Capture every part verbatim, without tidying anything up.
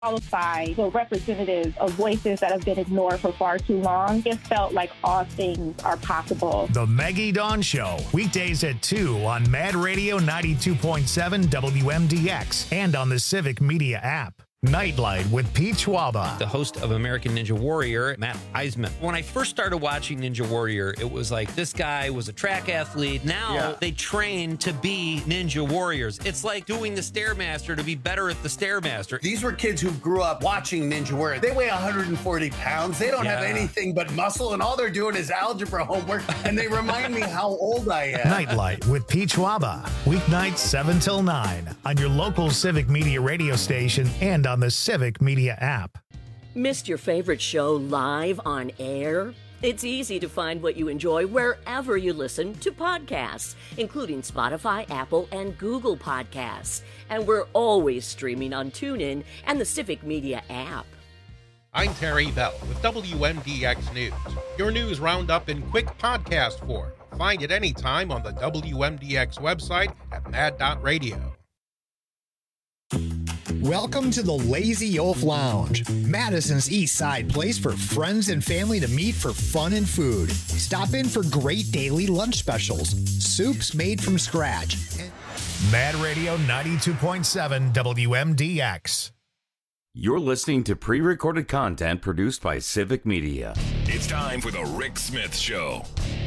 qualified or representative of voices that have been ignored for far too long. It felt like all things are possible. The Maggie Dawn Show, weekdays at two on Mad Radio ninety-two point seven W M D X and on the Civic Media app. Nightlight with Pete Schwaba. The host of American Ninja Warrior, Matt Eisman. When I first started watching Ninja Warrior, it was like this guy was a track athlete. Now yeah. they train to be Ninja Warriors. It's like doing the Stairmaster to be better at the Stairmaster. These were kids who grew up watching Ninja Warrior. They weigh one hundred forty pounds. They don't yeah. have anything but muscle, and all they're doing is algebra homework, and they remind me how old I am. Nightlight with Pete Schwaba. Weeknights seven till nine on your local Civic Media radio station and on the Civic Media app. Missed your favorite show live on air? It's easy to find what you enjoy wherever you listen to podcasts, including Spotify, Apple, and Google Podcasts. And we're always streaming on TuneIn and the Civic Media app. I'm Terry Bell with W M D X News, your news roundup in quick podcast form. Find it anytime on the W M D X website at mad dot radio. Welcome to the Lazy Oaf Lounge, Madison's East Side place for friends and family to meet for fun and food. Stop in for great daily lunch specials, soups made from scratch. Mad Radio ninety-two point seven W M D X. You're listening to pre-recorded content produced by Civic Media. It's time for the Rick Smith Show.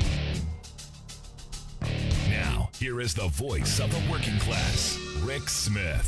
Now, here is the voice of the working class, Rick Smith.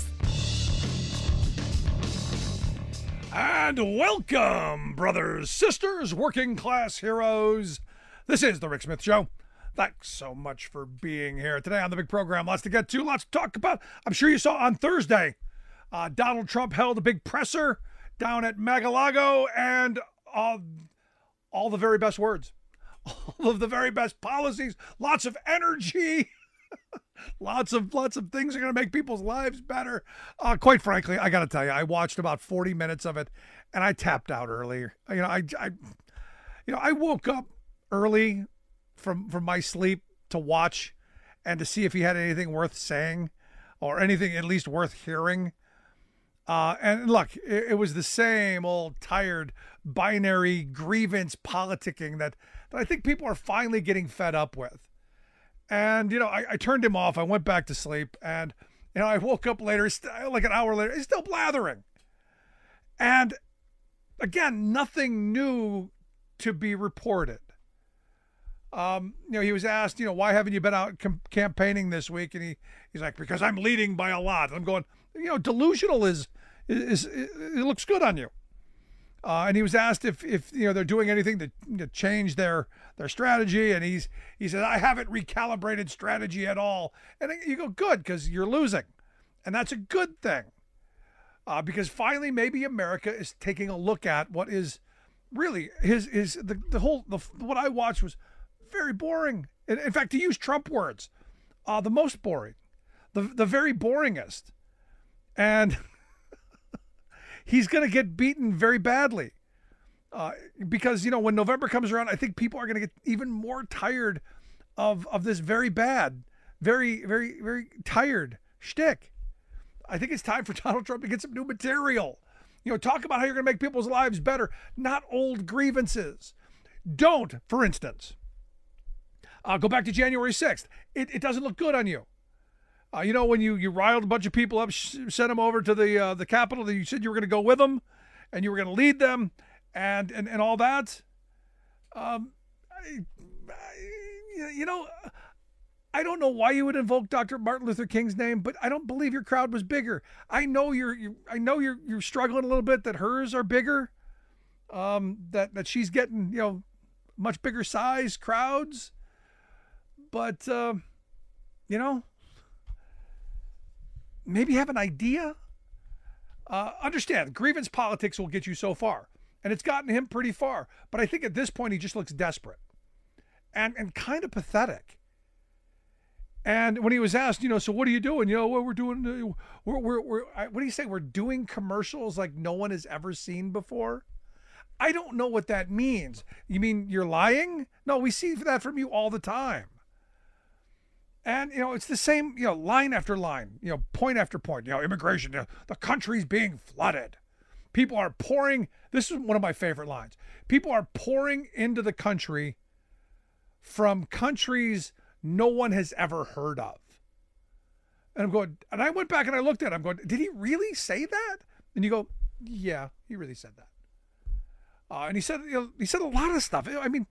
And welcome, brothers, sisters, working class heroes. This is the Rick Smith Show. Thanks so much for being here today on the big program. Lots to get to, lots to talk about. I'm sure you saw on Thursday, uh, Donald Trump held a big presser down at Mar-a-Lago, and uh, all the very best words, all of the very best policies, lots of energy. Lots of lots of things are going to make people's lives better. Uh, quite frankly, I got to tell you, I watched about forty minutes of it, and I tapped out earlier. You know, I, I, you know, I woke up early from from my sleep to watch and to see if he had anything worth saying or anything at least worth hearing. Uh, and look, it, it was the same old tired binary grievance politicking that, that I think people are finally getting fed up with. And, you know, I, I turned him off. I went back to sleep. And, you know, I woke up later, like an hour later, he's still blathering. And, again, nothing new to be reported. Um, you know, he was asked, you know, why haven't you been out com- campaigning this week? And he, he's like, because I'm leading by a lot. I'm going, you know, delusional is, is, is it looks good on you. Uh, and he was asked if, if you know they're doing anything to, to change their their strategy, and he's he said, I haven't recalibrated strategy at all. And you go, good, because you're losing, and that's a good thing, uh, because finally maybe America is taking a look at what is really his his the the whole the what I watched was very boring. In, in fact, to use Trump words, uh, the most boring, the the very boringest, and. He's going to get beaten very badly uh, because, you know, when November comes around, I think people are going to get even more tired of of this very bad, very, very, very tired shtick. I think it's time for Donald Trump to get some new material. You know, talk about how you're going to make people's lives better, not old grievances. Don't, for instance, uh, go back to January sixth. It, it doesn't look good on you. Uh, you know, when you, you riled a bunch of people up, sh- sent them over to the uh, the Capitol, that you said you were going to go with them and you were going to lead them and, and, and all that. Um, I, I, you know, I don't know why you would invoke Doctor Martin Luther King's name, but I don't believe your crowd was bigger. I know you're, you're I know you're you're struggling a little bit that hers are bigger, um, that that she's getting, you know, much bigger size crowds, but uh, you know. Maybe have an idea. Uh, understand, grievance politics will get you so far. And it's gotten him pretty far. But I think at this point, he just looks desperate. And and kind of pathetic. And when he was asked, you know, so what are you doing? You know, what we're doing, uh, we're, we're, we're, what do you say? We're doing commercials like no one has ever seen before? I don't know what that means. You mean you're lying? No, we see that from you all the time. And, you know, it's the same, you know, line after line, you know, point after point, you know, immigration, you know, the country's being flooded. People are pouring. This is one of my favorite lines. People are pouring into the country from countries no one has ever heard of. And I'm going, and I went back and I looked at it. I'm going, did he really say that? And you go, yeah, he really said that. Uh, and he said, you know, he said a lot of stuff. I mean,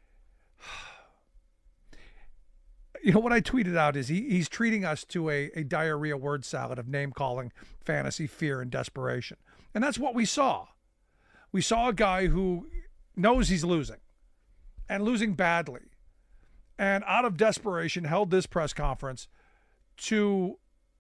you know, what I tweeted out is he, he's treating us to a, a diarrhea word salad of name calling, fantasy, fear, and desperation. And that's what we saw. We saw a guy who knows he's losing and losing badly. And out of desperation held this press conference to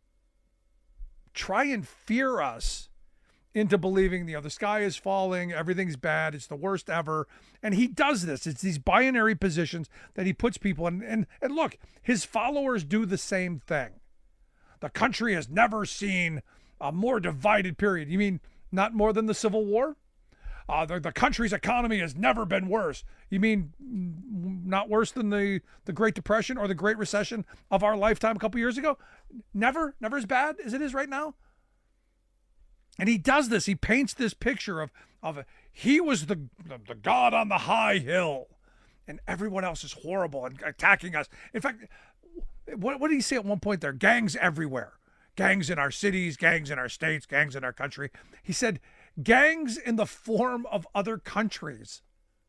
try and fear us into believing, you know, the sky is falling, everything's bad, it's the worst ever. And he does this. It's these binary positions that he puts people in. And, and look, his followers do the same thing. The country has never seen a more divided period. You mean not more than the Civil War? Uh, the, the country's economy has never been worse. You mean not worse than the, the Great Depression or the Great Recession of our lifetime a couple years ago? Never? Never as bad as it is right now? And he does this. He paints this picture of, of he was the, the, the God on the high hill, and everyone else is horrible and attacking us. In fact, what, what did he say at one point there? Gangs everywhere. Gangs in our cities, gangs in our states, gangs in our country. He said, gangs in the form of other countries.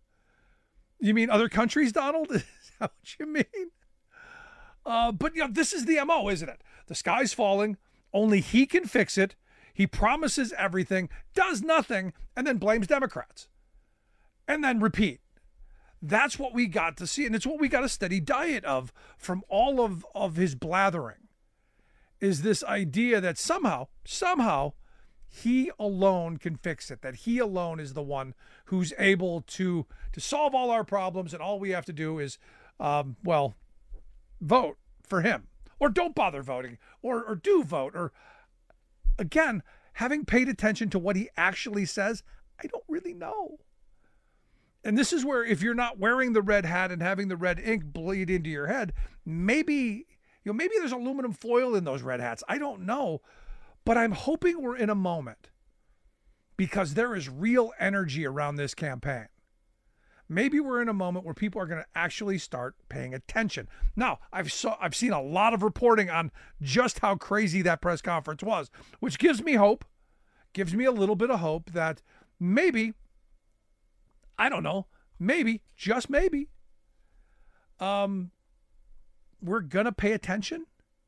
You mean other countries, Donald? Is that what you mean? Uh, but, you know, this is the M O, isn't it? The sky's falling. Only he can fix it. He promises everything, does nothing, and then blames Democrats. And then repeat. That's what we got to see. And it's what we got a steady diet of from all of, of his blathering, is this idea that somehow, somehow, he alone can fix it, that he alone is the one who's able to, to solve all our problems, and all we have to do is, um, well, vote for him. Or don't bother voting, or, or do vote, or... Again, having paid attention to what he actually says, I don't really know. And this is where, if you're not wearing the red hat and having the red ink bleed into your head, maybe, you know, maybe there's aluminum foil in those red hats. I don't know. But I'm hoping we're in a moment, because there is real energy around this campaign. Maybe we're in a moment where people are going to actually start paying attention. Now, I've saw, I've seen a lot of reporting on just how crazy that press conference was, which gives me hope, gives me a little bit of hope that maybe, I don't know, maybe, just maybe, um, we're going to pay attention.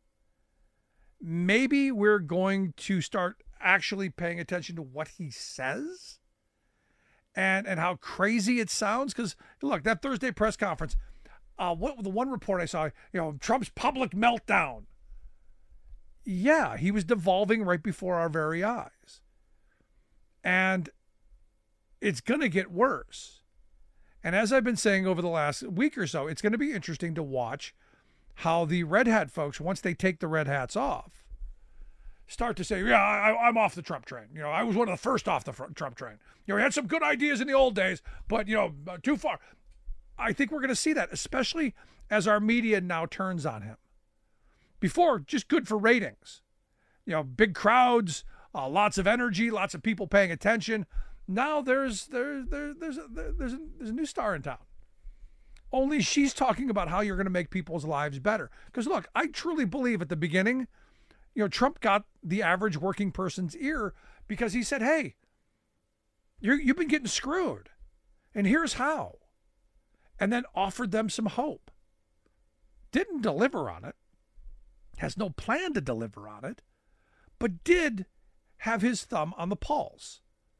Maybe we're going to start actually paying attention to what he says. And and how crazy it sounds. Because, look, that Thursday press conference, uh, what the one report I saw, you know, Trump's public meltdown. Yeah, he was devolving right before our very eyes. And it's going to get worse. And as I've been saying over the last week or so, it's going to be interesting to watch how the red hat folks, once they take the red hats off, start to say, yeah, I, I'm off the Trump train. You know, I was one of the first off the Trump train. You know, he had some good ideas in the old days, but, you know, too far. I think we're going to see that, especially as our media now turns on him. Before, just good for ratings. You know, big crowds, uh, lots of energy, lots of people paying attention. Now there's there, there, there's, a, there's, a, there's a new star in town. Only she's talking about how you're going to make people's lives better. Because, look, I truly believe at the beginning, you know, Trump got the average working person's ear because he said, hey, you're, you've been getting screwed, and here's how. And then offered them some hope. Didn't deliver on it. Has no plan to deliver on it. But did have his thumb on the pulse.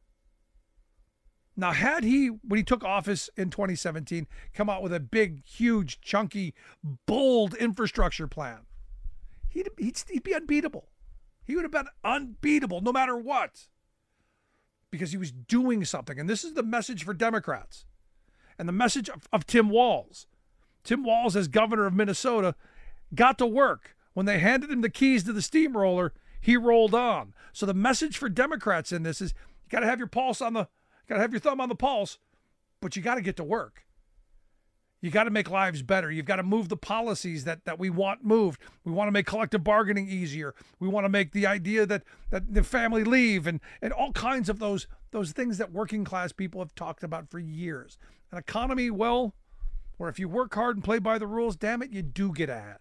Now, had he, when he took office in twenty seventeen, come out with a big, huge, chunky, bold infrastructure plan, He'd, he'd, he'd be unbeatable. He would have been unbeatable no matter what, because he was doing something. And this is the message for Democrats and the message of, of Tim Walz. Tim Walz, as governor of Minnesota, got to work. When they handed him the keys to the steamroller, he rolled on. So the message for Democrats in this is you got to have your pulse on the, got to have your thumb on the pulse, but you got to get to work. You got to make lives better. You've got to move the policies that, that we want moved. We want to make collective bargaining easier. We want to make the idea that, that the family leave and, and all kinds of those, those things that working class people have talked about for years. An economy, well, where if you work hard and play by the rules, damn it, you do get ahead.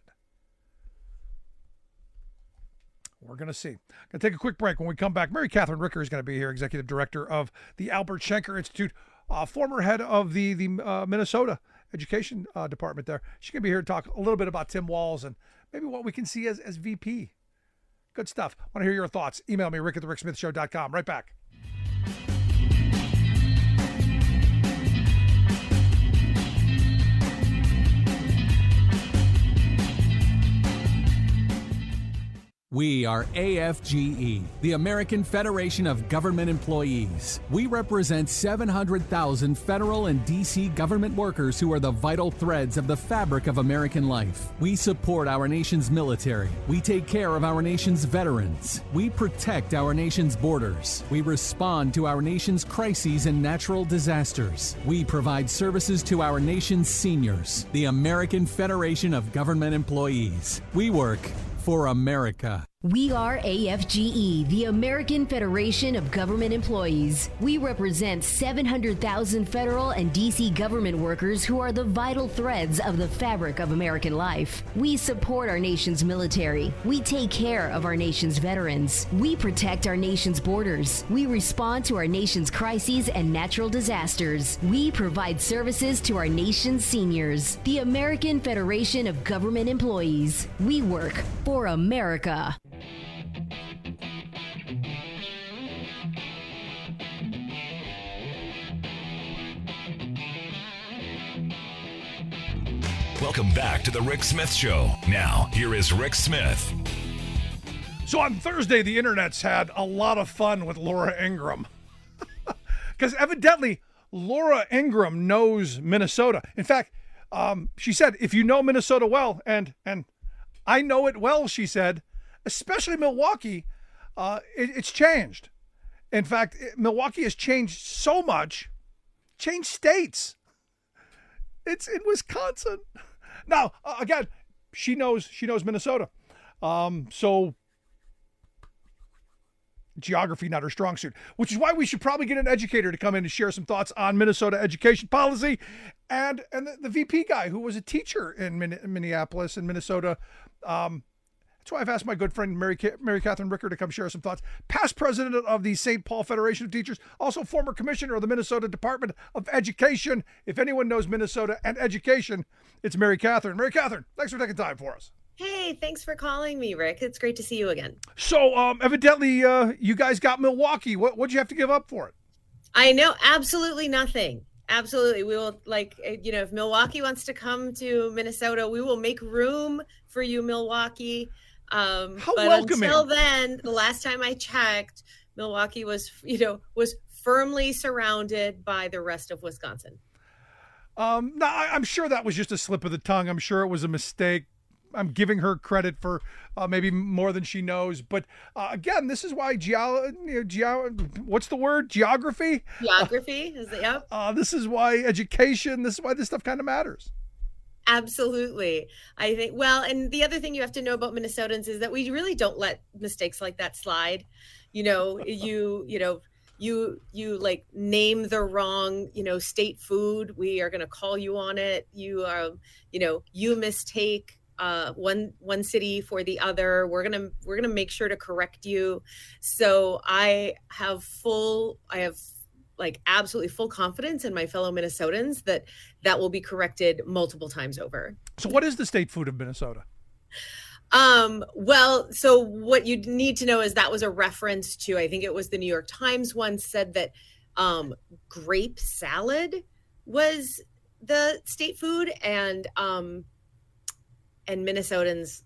We're going to see. Going to take a quick break. When we come back, Mary Catherine Ricker is going to be here, Executive Director of the Albert Schenker Institute, uh, former head of the, the uh, Minnesota Education uh, Department there. She's going to be here to talk a little bit about Tim Walz and maybe what we can see as, as V P. Good stuff. Want to hear your thoughts? Email me, rick at the rick smith show dot com. Right back. We are A F G E, the American Federation of Government Employees. We represent seven hundred thousand federal and D C government workers who are the vital threads of the fabric of American life. We support our nation's military. We take care of our nation's veterans. We protect our nation's borders. We respond to our nation's crises and natural disasters. We provide services to our nation's seniors. The American Federation of Government Employees. We work for America. We are A F G E, the American Federation of Government Employees. We represent seven hundred thousand federal and D C government workers who are the vital threads of the fabric of American life. We support our nation's military. We take care of our nation's veterans. We protect our nation's borders. We respond to our nation's crises and natural disasters. We provide services to our nation's seniors. The American Federation of Government Employees. We work for America. Welcome back to the Rick Smith Show. Now, here is Rick Smith. So on Thursday, the internet's had a lot of fun with Laura Ingraham. Because evidently, Laura Ingraham knows Minnesota. In fact, um, she said, if you know Minnesota well, and and I know it well, she said, especially Milwaukee, uh, it, it's changed. In fact, it, Milwaukee has changed so much, changed states. It's in Wisconsin. Now, uh, again, she knows she knows Minnesota. Um, so geography, not her strong suit, which is why we should probably get an educator to come in and share some thoughts on Minnesota education policy. And and the, the V P guy who was a teacher in, Min- Minneapolis and Minnesota. Um, That's why I've asked my good friend Mary, Mary Catherine Ricker to come share some thoughts. Past president of the Saint Paul Federation of Teachers, also former commissioner of the Minnesota Department of Education. If anyone knows Minnesota and education, it's Mary Catherine. Mary Catherine, thanks for taking time for us. Hey, thanks for calling me, Rick. It's great to see you again. So, um, evidently, uh, you guys got Milwaukee. What what'd you have to give up for it? I know, absolutely nothing. Absolutely. We will, like, you know, if Milwaukee wants to come to Minnesota, we will make room for you, Milwaukee. Um, How but welcoming. Until then, the last time I checked, Milwaukee was, you know, was firmly surrounded by the rest of Wisconsin. Um, no, I, I'm sure that was just a slip of the tongue. I'm sure it was a mistake. I'm giving her credit for uh, maybe more than she knows. But uh, again, this is why geo, you know, geo, what's the word? Geography? Geography is it? Yep. Uh, this is why education. This is why this stuff kind of matters. Absolutely. I think, well, and the other thing you have to know about Minnesotans is that we really don't let mistakes like that slide. You know, you, you know, you, you like name the wrong, you know, state food. We are going to call you on it. You are, you know, you mistake uh, one, one city for the other. We're going to, we're going to make sure to correct you. So I have full, I have like absolutely full confidence in my fellow Minnesotans that that will be corrected multiple times over. So what is the state food of Minnesota? Um, well, so what you need to know is that was a reference to, I think it was the New York Times once said that um, grape salad was the state food, and um, and Minnesotans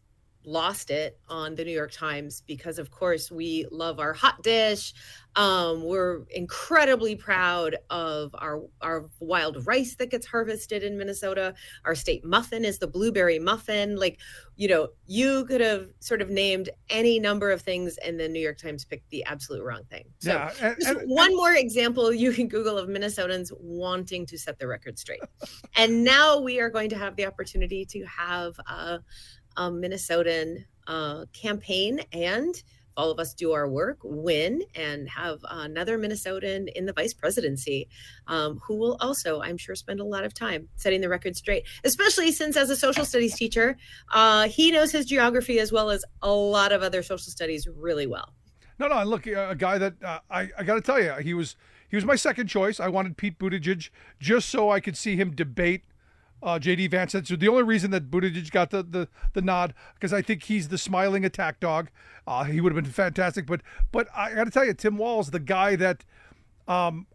lost it on the New York Times because, of course, we love our hot dish. Um, we're incredibly proud of our our wild rice that gets harvested in Minnesota. Our state muffin is the blueberry muffin. Like, you know, you could have sort of named any number of things, and the New York Times picked the absolute wrong thing. So Yeah, and- just and- one more example you can Google of Minnesotans wanting to set the record straight. And now we are going to have the opportunity to have a, a Minnesotan uh, campaign, and if all of us do our work, win, and have another Minnesotan in the vice presidency, um, who will also, I'm sure, spend a lot of time setting the record straight, especially since as a social studies teacher, uh, he knows his geography as well as a lot of other social studies really well. No, no. Look, a guy that uh, I I got to tell you, he was he was my second choice. I wanted Pete Buttigieg just so I could see him debate uh, J D Vance. That's the only reason that Buttigieg got the the, the nod, because I think he's the smiling attack dog. Uh, he would have been fantastic. But but I got to tell you, Tim Walz, the guy that um,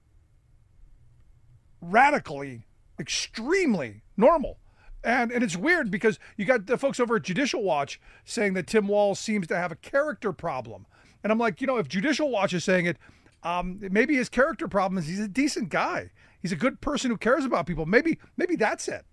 radically, extremely normal. And and it's weird because you got the folks over at Judicial Watch saying that Tim Walz seems to have a character problem. And I'm like, you know, if Judicial Watch is saying it, um, maybe his character problem is he's a decent guy. He's a good person who cares about people. Maybe maybe that's it.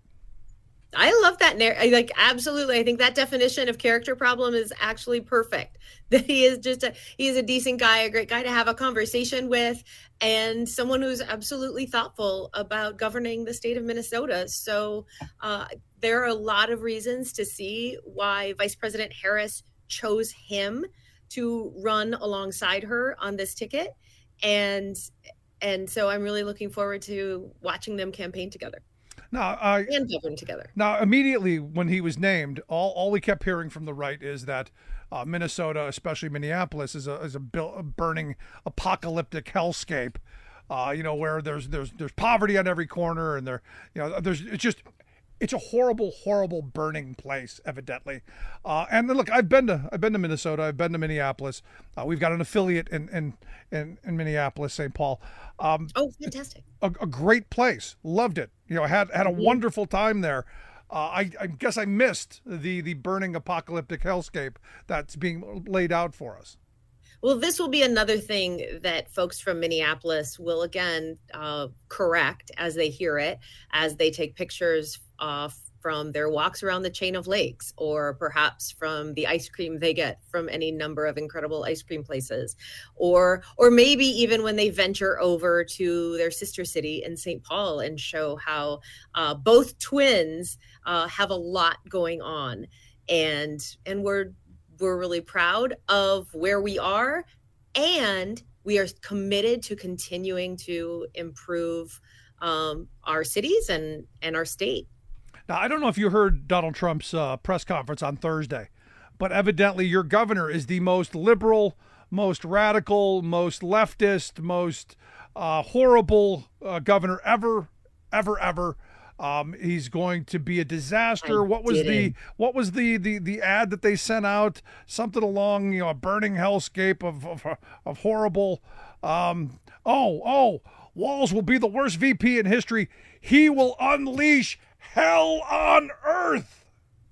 I love that narrative. Like, absolutely. I think that definition of character problem is actually perfect. That he is just a, he is a decent guy, a great guy to have a conversation with, and someone who's absolutely thoughtful about governing the state of Minnesota. So uh, there are a lot of reasons to see why Vice President Harris chose him to run alongside her on this ticket. And, and so I'm really looking forward to watching them campaign together. Now, uh, and govern together. Now, immediately when he was named, all, all we kept hearing from the right is that uh, Minnesota, especially Minneapolis, is a is a, bil- a burning apocalyptic hellscape. Uh, you know, where there's there's there's poverty on every corner, and there, you know, there's it's just it's a horrible, horrible burning place, evidently. Uh, and look, I've been to I've been to Minnesota, I've been to Minneapolis. Uh, we've got an affiliate in in in, in Minneapolis, Saint Paul. Um, oh, fantastic! A, a great place, loved it. You know, had had a wonderful time there. Uh, I, I guess I missed the the burning apocalyptic hellscape that's being laid out for us. Well, this will be another thing that folks from Minneapolis will again uh, correct as they hear it, as they take pictures uh, from their walks around the chain of lakes, or perhaps from the ice cream they get from any number of incredible ice cream places, or or maybe even when they venture over to their sister city in Saint Paul and show how uh, both twins uh, have a lot going on, and and we're we're really proud of where we are, and we are committed to continuing to improve um, our cities and and our state. Now, I don't know if you heard Donald Trump's uh, press conference on Thursday, but evidently your governor is the most liberal, most radical, most leftist, most uh, horrible uh, governor ever, ever, ever. Um, he's going to be a disaster. I what was didn't. the what was the, the the ad that they sent out? Something along, you know, a burning hellscape of of, of horrible. Um, oh, oh, Walz will be the worst V P in history. He will unleash hell on earth.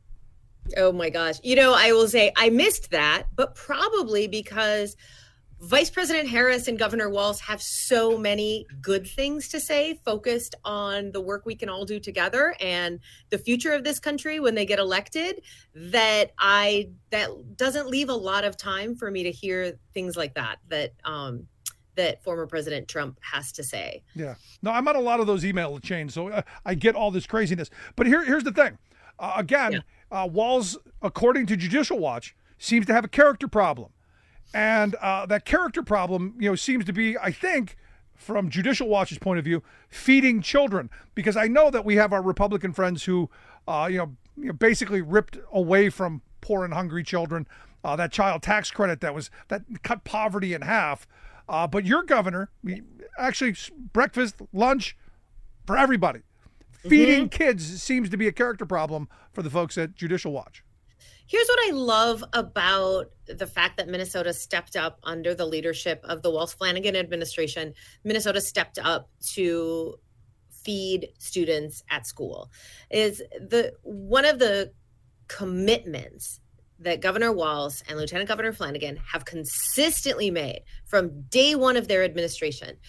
Oh my gosh. You know, I will say I missed that, but probably because Vice President Harris and Governor Walz have so many good things to say, focused on the work we can all do together and the future of this country when they get elected, that I that doesn't leave a lot of time for me to hear things like that, that um that former President Trump has to say. Yeah. No, I'm on a lot of those email chains, so uh, I get all this craziness. But here, here's the thing. Uh, again, yeah. uh, Walz, according to Judicial Watch, seems to have a character problem. And uh, that character problem, you know, seems to be, I think, from Judicial Watch's point of view, feeding children. Because I know that we have our Republican friends who, uh, you, know, you know, basically ripped away from poor and hungry children uh, that child tax credit that was that cut poverty in half. Uh, but your governor, actually breakfast, lunch for everybody. Feeding mm-hmm. kids seems to be a character problem for the folks at Judicial Watch. Here's what I love about the fact that Minnesota stepped up under the leadership of the Walz-Flanagan administration. Minnesota stepped up to feed students at school. Is the one of the commitments that Governor Walz and Lieutenant Governor Flanagan have consistently made from day one of their administration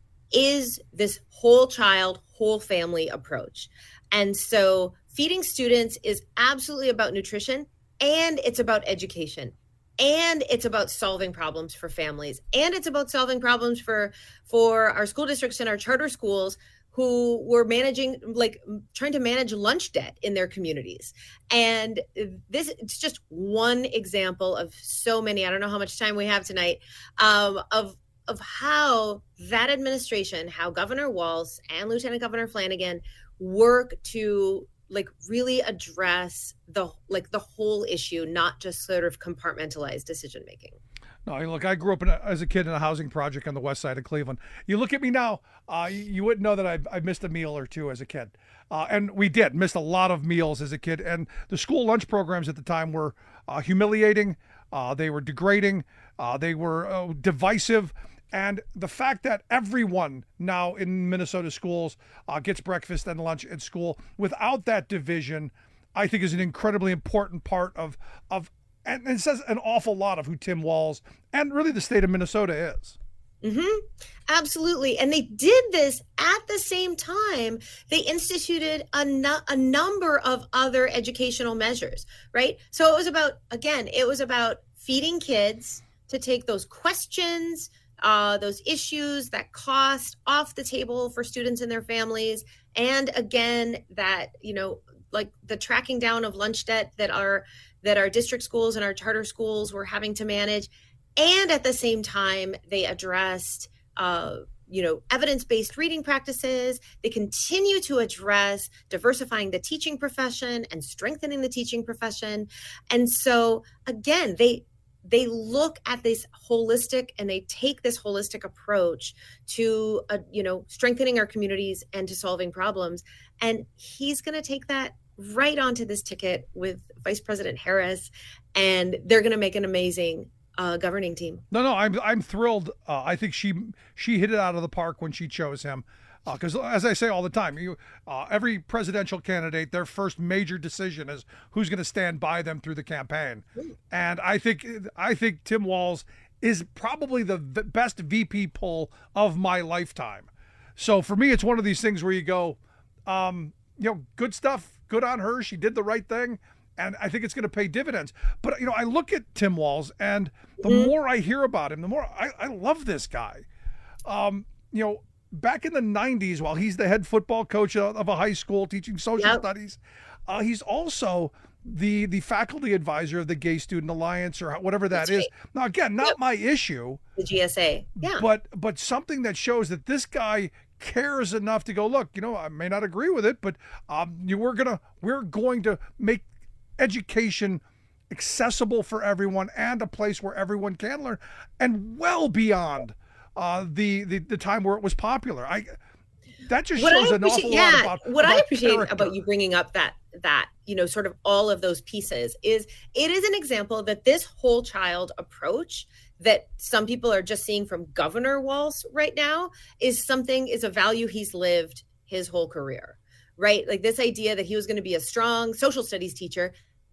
is this whole child, whole family approach. And so feeding students is absolutely about nutrition, and it's about education, and it's about solving problems for families, and it's about solving problems for for our school districts and our charter schools who were managing, like trying to manage lunch debt in their communities. And this, it's just one example of so many. I don't know how much time we have tonight, um, of of how that administration, how Governor Walz and Lieutenant Governor Flanagan work to like really address the like the whole issue, not just sort of compartmentalized decision making. No, look, I grew up in a, as a kid in a housing project on the west side of Cleveland. You look at me now, uh, you, you wouldn't know that I, I missed a meal or two as a kid. Uh, and we did, missed a lot of meals as a kid. And the school lunch programs at the time were uh, humiliating. Uh, they were degrading. Uh, they were uh, divisive. And the fact that everyone now in Minnesota schools uh, gets breakfast and lunch at school without that division, I think is an incredibly important part of of and it says an awful lot of who Tim Walz and really the state of Minnesota is. Mm-hmm. Absolutely. And they did this at the same time. They instituted a, nu- a number of other educational measures, right? So it was about, again, it was about feeding kids to take those questions, uh, those issues, that cost off the table for students and their families. And again, that, you know, like the tracking down of lunch debt that our that our district schools and our charter schools were having to manage. And at the same time, they addressed, uh, you know, evidence-based reading practices. They continue to address diversifying the teaching profession and strengthening the teaching profession. And so, again, they they look at this holistic and they take this holistic approach to, uh, you know, strengthening our communities and to solving problems. And he's going to take that right onto this ticket with Vice President Harris, and they're going to make an amazing uh, governing team. No, no, I'm I'm thrilled. Uh, I think she she hit it out of the park when she chose him, because uh, as I say all the time, you uh, every presidential candidate, their first major decision is who's going to stand by them through the campaign, and I think I think Tim Walz is probably the best V P pull of my lifetime. So for me, it's one of these things where you go, um, you know, good stuff. Good on her. She did the right thing. And I think it's going to pay dividends. But, you know, I look at Tim Walz, and the mm-hmm. more I hear about him, the more I, I love this guy. Um, you know, back in the nineties, while he's the head football coach of a high school teaching social yep. studies, uh, he's also the the faculty advisor of the Gay Student Alliance or whatever that That's is. Right. Now, again, not yep. my issue. The G S A. Yeah. But, but something that shows that this guy cares enough to go, look, you know, I may not agree with it, but um, you we're gonna we're going to make education accessible for everyone and a place where everyone can learn, and well beyond uh, the, the the time where it was popular. I that just what shows an awful yeah, lot about what about I appreciate character. About you bringing up that that you know sort of all of those pieces is it is an example that this whole child approach that some people are just seeing from Governor Walz right now is something, is a value he's lived his whole career, right? Like this idea that he was going to be a strong social studies teacher,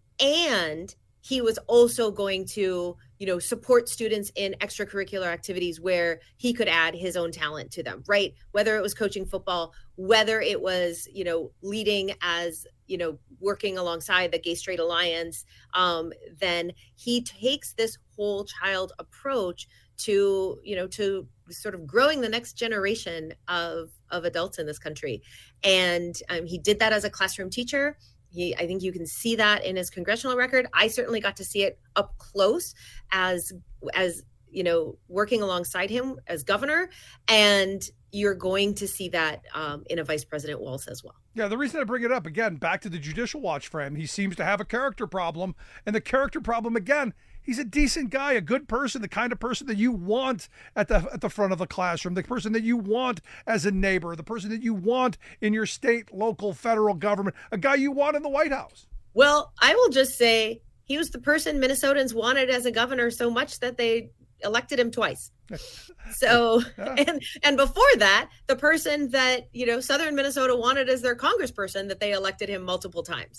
and he was also going to, you know, support students in extracurricular activities where he could add his own talent to them, right? Whether it was coaching football, whether it was, you know, leading as, you know, working alongside the Gay Straight Alliance, um, then he takes this whole child approach to, you know, to sort of growing the next generation of, of adults in this country. And um, he did that as a classroom teacher. He, I think you can see that in his congressional record. I certainly got to see it up close as, as you know, working alongside him as governor. And you're going to see that um, in a Vice President Walz as well. Yeah, the reason I bring it up, again, back to the Judicial Watch for him, he seems to have a character problem. And the character problem, again, he's a decent guy, a good person, the kind of person that you want at the at the front of the classroom, the person that you want as a neighbor, the person that you want in your state, local, federal government, a guy you want in the White House. Well, I will just say he was the person Minnesotans wanted as a governor so much that they elected him twice. So, and and before that, the person that, you know, Southern Minnesota wanted as their congressperson, that they elected him multiple times.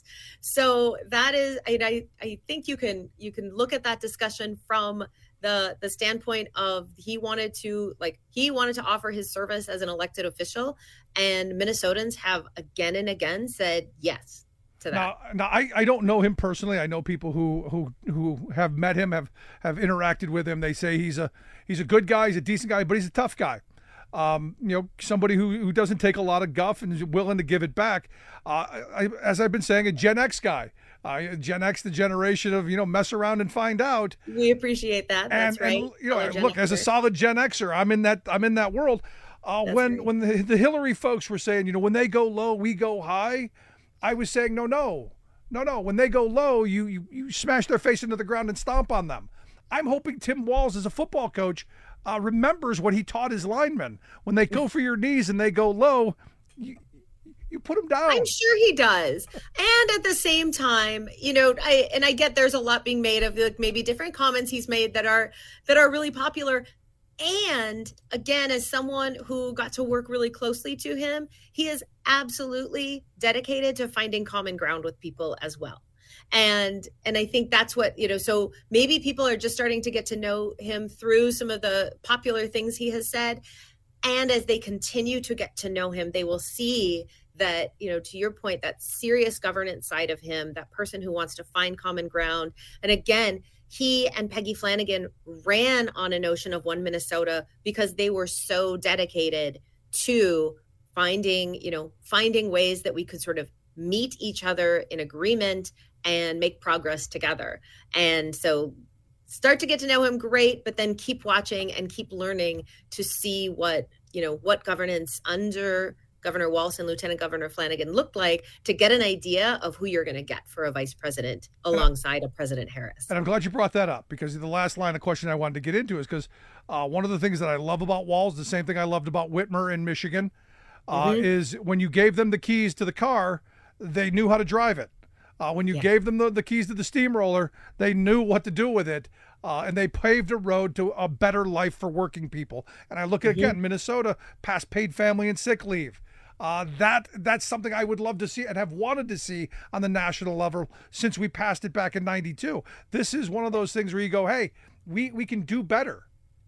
So that is, I I think you can you can look at that discussion from the the standpoint of he wanted to like he wanted to offer his service as an elected official, and Minnesotans have again and again said yes to that. Now, now I, I don't know him personally. I know people who who who have met him, have have interacted with him. They say he's a he's a good guy, he's a decent guy, but he's a tough guy. Um, you know, somebody who, who doesn't take a lot of guff and is willing to give it back. Uh, I, as I've been saying, a Gen X guy. Uh, Gen X, the generation of, you know, mess around and find out. We appreciate that. That's and, right. And, you know, look, as a solid Gen Xer, I'm in that I'm in that world. Uh, when right. when the, the Hillary folks were saying, you know, when they go low, we go high, I was saying, no, no, no, no. When they go low, you you you smash their face into the ground and stomp on them. I'm hoping Tim Walz, as a football coach, uh, remembers what he taught his linemen. When they go for your knees and they go low, you, you put them down. I'm sure he does. And at the same time, you know, I and I get there's a lot being made of like maybe different comments he's made that are that are really popular. And again, as someone who got to work really closely to him, he is absolutely dedicated to finding common ground with people as well. And and I think that's what, you know, so maybe people are just starting to get to know him through some of the popular things he has said. And as they continue to get to know him, they will see that, you know, to your point, that serious governance side of him, that person who wants to find common ground. And again, he and Peggy Flanagan ran on a notion of One Minnesota because they were so dedicated to finding, you know, finding ways that we could sort of meet each other in agreement and make progress together. And so start to get to know him, great, but then keep watching and keep learning to see what, you know, what governance under Governor Walz and Lieutenant Governor Flanagan looked like, to get an idea of who you're going to get for a vice president alongside of President Harris. And I'm glad you brought that up, because the last line of question I wanted to get into is because uh, one of the things that I love about Walz, the same thing I loved about Whitmer in Michigan, uh, mm-hmm. is when you gave them the keys to the car, they knew how to drive it. Uh, when you yeah. gave them the, the keys to the steamroller, they knew what to do with it. Uh, and they paved a road to a better life for working people. And I look at, mm-hmm. again, Minnesota passed paid family and sick leave. Uh, that that's something I would love to see and have wanted to see on the national level since we passed it back in ninety-two. This is one of those things where you go, hey, we, we can do better.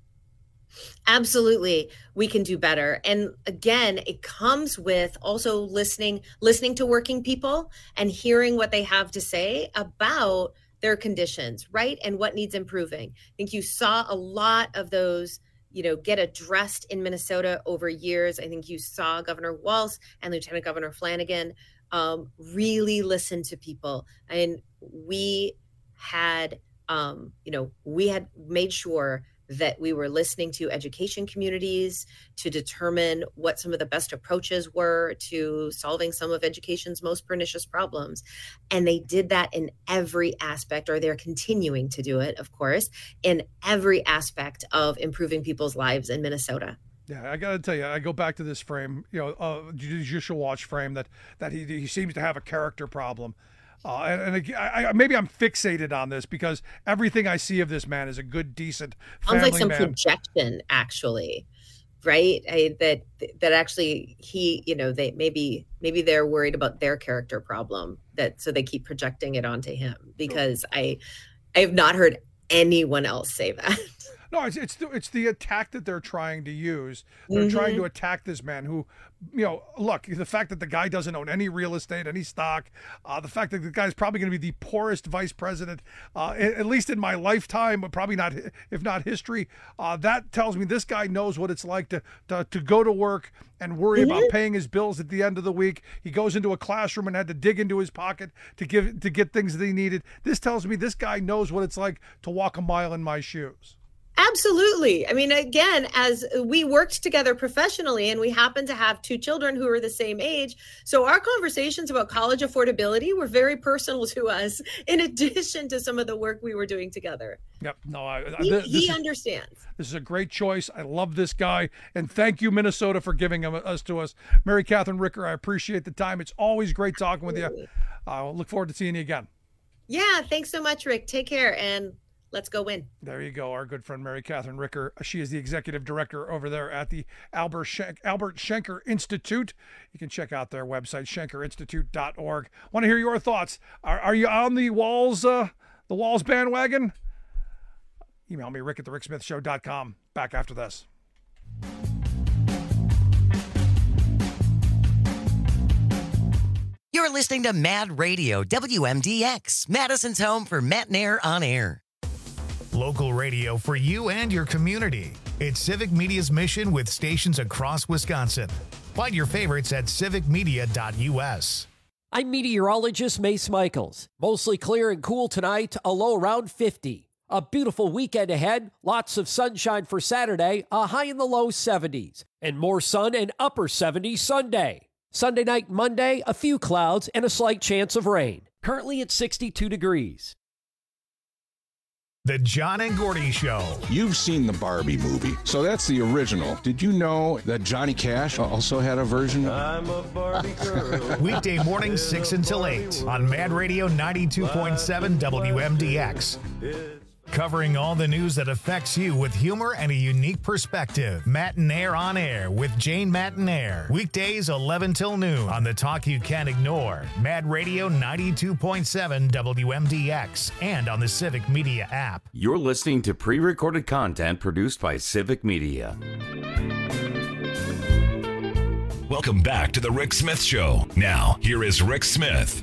Absolutely. We can do better. And again, it comes with also listening, listening to working people and hearing what they have to say about their conditions, right? And what needs improving. I think you saw a lot of those, you know, get addressed in Minnesota over years. I think you saw Governor Walz and Lieutenant Governor Flanagan um, really listen to people. And we had, um, you know, we had made sure that we were listening to education communities to determine what some of the best approaches were to solving some of education's most pernicious problems. And they did that in every aspect, or they're continuing to do it, of course, in every aspect of improving people's lives in Minnesota. Yeah, I got to tell you, I go back to this frame, you know, uh, Judicial Watch frame, that that he he seems to have a character problem. Uh, and and I, I, maybe I'm fixated on this because everything I see of this man is a good, decent family man. Sounds like some man. projection, actually, right? I, that that actually he, you know, they maybe maybe they're worried about their character problem, that so they keep projecting it onto him. Because I I have not heard anyone else say that. No, it's it's the, it's the attack that they're trying to use. They're mm-hmm. trying to attack this man who, you know, look, the fact that the guy doesn't own any real estate, any stock, uh, the fact that the guy's probably going to be the poorest vice president, uh, at least in my lifetime, but probably not, if not history, uh, that tells me this guy knows what it's like to to, to go to work and worry mm-hmm. about paying his bills at the end of the week. He goes into a classroom and had to dig into his pocket to give to get things that he needed. This tells me this guy knows what it's like to walk a mile in my shoes. Absolutely. I mean, again, as we worked together professionally and we happened to have two children who are the same age. So our conversations about college affordability were very personal to us, in addition to some of the work we were doing together. Yep. No, I, he, this he is, understands. This is a great choice. I love this guy. And thank you, Minnesota, for giving him, us to us. Mary Catherine Ricker, I appreciate the time. It's always great talking with you. I uh, look forward to seeing you again. Yeah. Thanks so much, Rick. Take care. And let's go win. There you go. Our good friend Mary Catherine Ricker. She is the executive director over there at the Albert, Schenk, Albert Schenker Institute. You can check out their website, schenker institute dot org. Want to hear your thoughts? Are, are you on the Walls, uh, the Walls bandwagon? Email me, rick at the rick smith show dot com. Back after this. You're listening to Mad Radio, W M D X, Madison's home for Matt and Air on Air. Local radio for you and your community. It's Civic Media's mission with stations across Wisconsin. Find your favorites at civic media dot u s. I'm meteorologist Mace Michaels. Mostly clear and cool tonight, a low around fifty. A beautiful weekend ahead, lots of sunshine for Saturday, a high in the low seventies, and more sun and upper seventies Sunday. Sunday night, Monday, a few clouds and a slight chance of rain. Currently at sixty-two degrees. The John and Gordy Show. You've seen the Barbie movie, so that's the original. Did you know that Johnny Cash also had a version? I'm a Barbie girl. Weekday mornings six until eight on Mad Radio ninety-two point seven W M D X. Covering all the news that affects you with humor and a unique perspective. Matt and Air on Air with Jane Matt and Air. Weekdays eleven till noon on the talk you can't ignore. Mad Radio ninety-two point seven W M D X and on the Civic Media app. You're listening to pre-recorded content produced by Civic Media. Welcome back to the Rick Smith Show. Now, here is Rick Smith.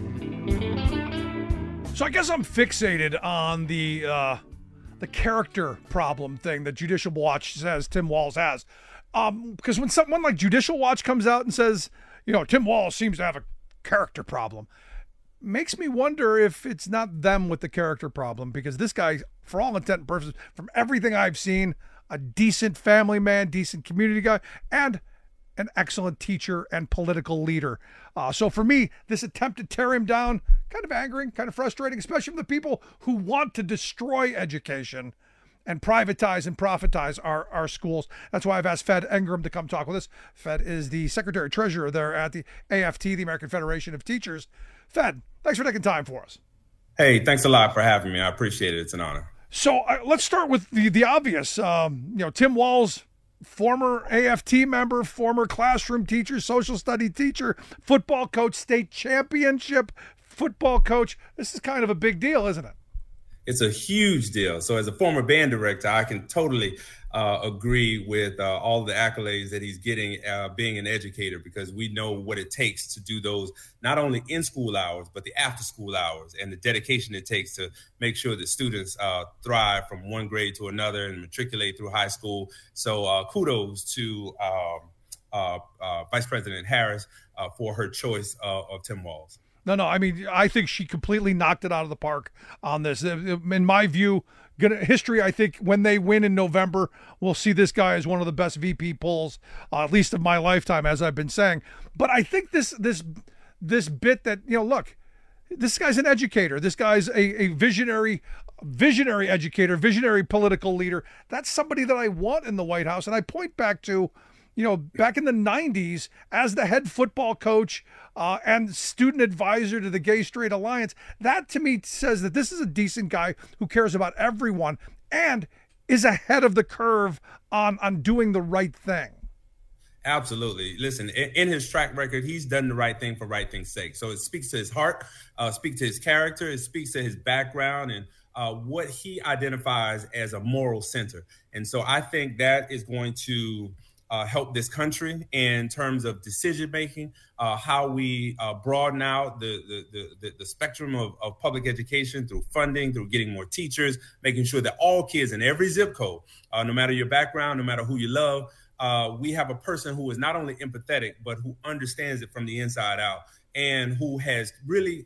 So I guess I'm fixated on the uh, the character problem thing that Judicial Watch says Tim Walz has. Um, because when someone like Judicial Watch comes out and says, you know, Tim Walz seems to have a character problem, makes me wonder if it's not them with the character problem, because this guy, for all intent and purposes, from everything I've seen, a decent family man, decent community guy, and an excellent teacher and political leader. Uh, so for me, this attempt to tear him down, kind of angering, kind of frustrating, especially from the people who want to destroy education and privatize and profitize our, our schools. That's why I've asked Fed Ingram to come talk with us. Fed is the secretary treasurer there at the A F T, the American Federation of Teachers. Fed, thanks for taking time for us. Hey, thanks a lot for having me. I appreciate it. It's an honor. So uh, let's start with the, the obvious. Um, you know, Tim Walz, former A F T member, former classroom teacher, social study teacher, football coach, state championship football coach. This is kind of a big deal, isn't it? It's a huge deal. So as a former band director, I can totally uh, agree with uh, all the accolades that he's getting uh, being an educator, because we know what it takes to do those, not only in school hours, but the after school hours and the dedication it takes to make sure that students uh, thrive from one grade to another and matriculate through high school. So uh, kudos to um, uh, uh, Vice President Harris uh, for her choice uh, of Tim Walz. No, no. I mean, I think she completely knocked it out of the park on this. In my view, gonna, history, I think when they win in November, we'll see this guy as one of the best V P polls, uh, at least of my lifetime, as I've been saying. But I think this this this bit that, you know, look, this guy's an educator. This guy's a, a visionary, visionary educator, visionary political leader. That's somebody that I want in the White House. And I point back to, you know, back in the nineties, as the head football coach uh, and student advisor to the Gay Straight Alliance, that to me says that this is a decent guy who cares about everyone and is ahead of the curve on, on doing the right thing. Absolutely. Listen, in, in his track record, he's done the right thing for right thing's sake. So it speaks to his heart, uh, speaks to his character, it speaks to his background and uh, what he identifies as a moral center. And so I think that is going to Uh, help this country in terms of decision making, uh, how we uh, broaden out the the, the, the spectrum of, of public education through funding, through getting more teachers, making sure that all kids in every zip code, uh, no matter your background, no matter who you love, uh, we have a person who is not only empathetic, but who understands it from the inside out and who has really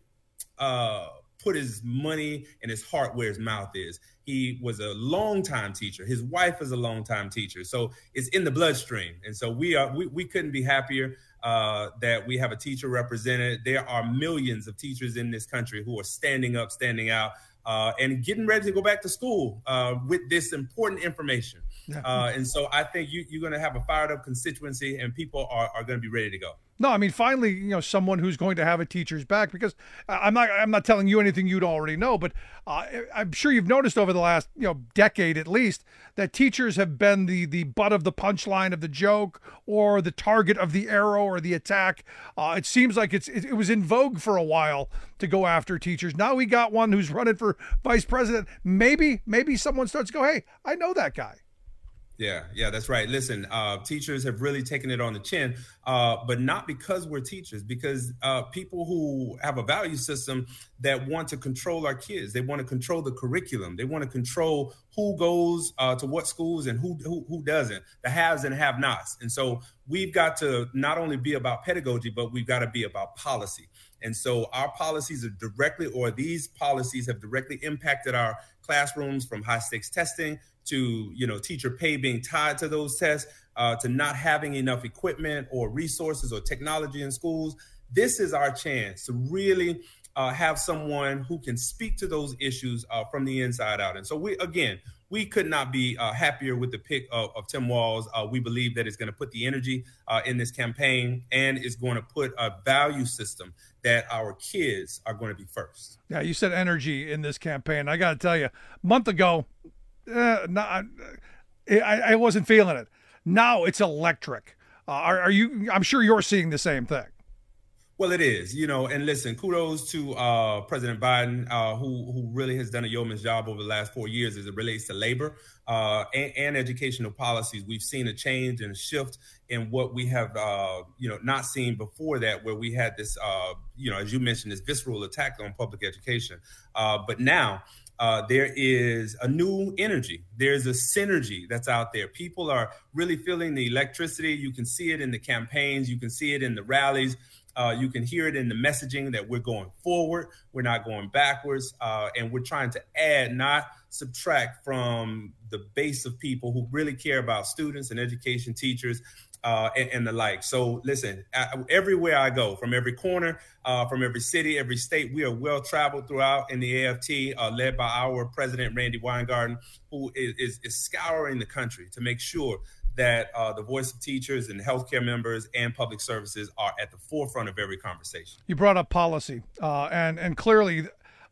uh, put his money and his heart where his mouth is. He was a longtime teacher. His wife is a longtime teacher. So it's in the bloodstream. And so we are we, we couldn't be happier uh, that we have a teacher represented. There are millions of teachers in this country who are standing up, standing out, uh, and getting ready to go back to school uh, with this important information. Yeah. Uh, and so I think you, you're going to have a fired up constituency, and people are, are going to be ready to go. No, I mean, finally, you know, someone who's going to have a teacher's back, because I'm not, I'm not telling you anything you'd already know, but uh, I'm sure you've noticed over the last, you know, decade at least, that teachers have been the, the butt of the punchline of the joke, or the target of the arrow or the attack. Uh, it seems like it's, it, it was in vogue for a while to go after teachers. Now we got one who's running for vice president. Maybe, maybe someone starts to go, hey, I know that guy. Yeah, yeah, that's right. Listen, uh, teachers have really taken it on the chin, uh, but not because we're teachers, because uh, people who have a value system that want to control our kids, they want to control the curriculum, they want to control who goes uh, to what schools and who, who who doesn't, the haves and have-nots. And so we've got to not only be about pedagogy, but we've got to be about policy. And so our policies are directly, or these policies have directly impacted our classrooms, from high stakes testing to, you know, teacher pay being tied to those tests, uh, to not having enough equipment or resources or technology in schools. This is our chance to really uh, have someone who can speak to those issues uh, from the inside out. And so we, again, we could not be uh, happier with the pick of, of Tim Walz. Uh, we believe that it's going to put the energy uh, in this campaign, and is going to put a value system that our kids are going to be first. Yeah, you said energy in this campaign. I got to tell you, a month ago, uh, not, I, I wasn't feeling it. Now it's electric. Uh, are, are you? I'm sure you're seeing the same thing. Well, it is, you know, and listen, kudos to uh, President Biden, uh, who who really has done a yeoman's job over the last four years as it relates to labor uh, and, and educational policies. We've seen a change and a shift in what we have, uh, you know, not seen before that, where we had this, uh, you know, as you mentioned, this visceral attack on public education. Uh, but now uh, there is a new energy. There's a synergy that's out there. People are really feeling the electricity. You can see it in the campaigns. You can see it in the rallies. Uh, you can hear it in the messaging that we're going forward. We're not going backwards. Uh, and we're trying to add, not subtract from the base of people who really care about students and education, teachers, uh, and, and the like. So listen, I, everywhere I go, from every corner, uh, from every city, every state, we are well traveled throughout in the A F T, uh, led by our president, Randy Weingarten, who is, is, is scouring the country to make sure that uh, the voice of teachers and healthcare members and public services are at the forefront of every conversation. You brought up policy, uh, and and clearly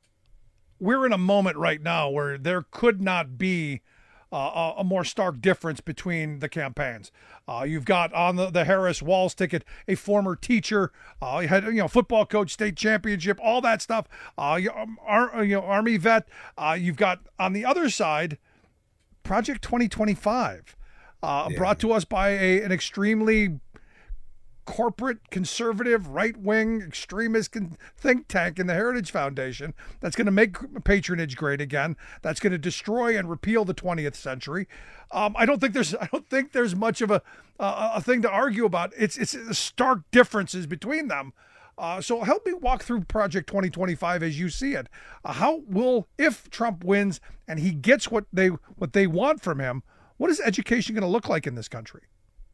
we're in a moment right now where there could not be uh, a more stark difference between the campaigns. Uh, you've got on the, the Harris Walz ticket a former teacher, uh, you had you know football coach, state championship, all that stuff. Uh, you, um, ar, you know Army vet. Uh, you've got on the other side Project twenty twenty-five. Uh, yeah. Brought to us by a, an extremely corporate, conservative, right-wing, extremist con- think tank in the Heritage Foundation that's going to make patronage great again. That's going to destroy and repeal the twentieth century. Um, I don't think there's I don't think there's much of a uh, a thing to argue about. It's it's stark differences between them. Uh, so help me walk through Project twenty twenty-five as you see it. Uh, how will, if Trump wins and he gets what they what they want from him, what is education going to look like in this country?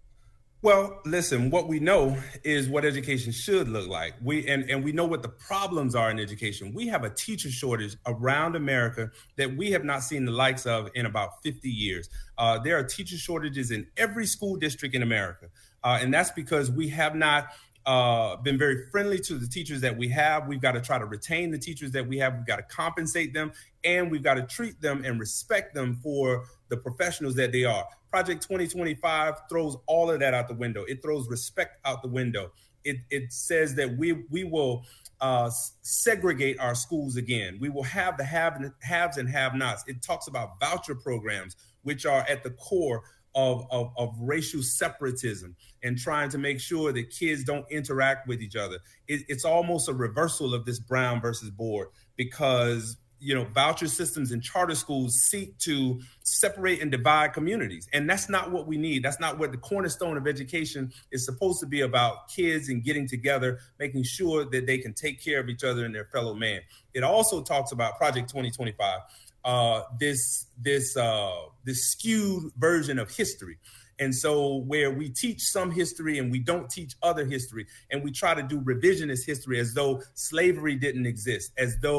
Well, listen, what we know is what education should look like. We and, and we know what the problems are in education. We have a teacher shortage around America that we have not seen the likes of in about fifty years. Uh, there are teacher shortages in every school district in America. Uh, and that's because we have not uh, been very friendly to the teachers that we have. We've got to try to retain the teachers that we have. We've got to compensate them, and we've got to treat them and respect them for the professionals that they are. Project twenty twenty-five throws all of that out the window. It throws respect out the window. It, it says that we we will uh, segregate our schools again. We will have the have, haves and have-nots. It talks about voucher programs, which are at the core of, of, of racial separatism and trying to make sure that kids don't interact with each other. It, it's almost a reversal of this Brown versus Board, because you know, voucher systems in charter schools seek to separate and divide communities. And that's not what we need. That's not what the cornerstone of education is supposed to be about, kids and getting together, making sure that they can take care of each other and their fellow man. It also talks about Project twenty twenty-five, uh, this, this, uh, this skewed version of history. And so where we teach some history and we don't teach other history, and we try to do revisionist history as though slavery didn't exist, as though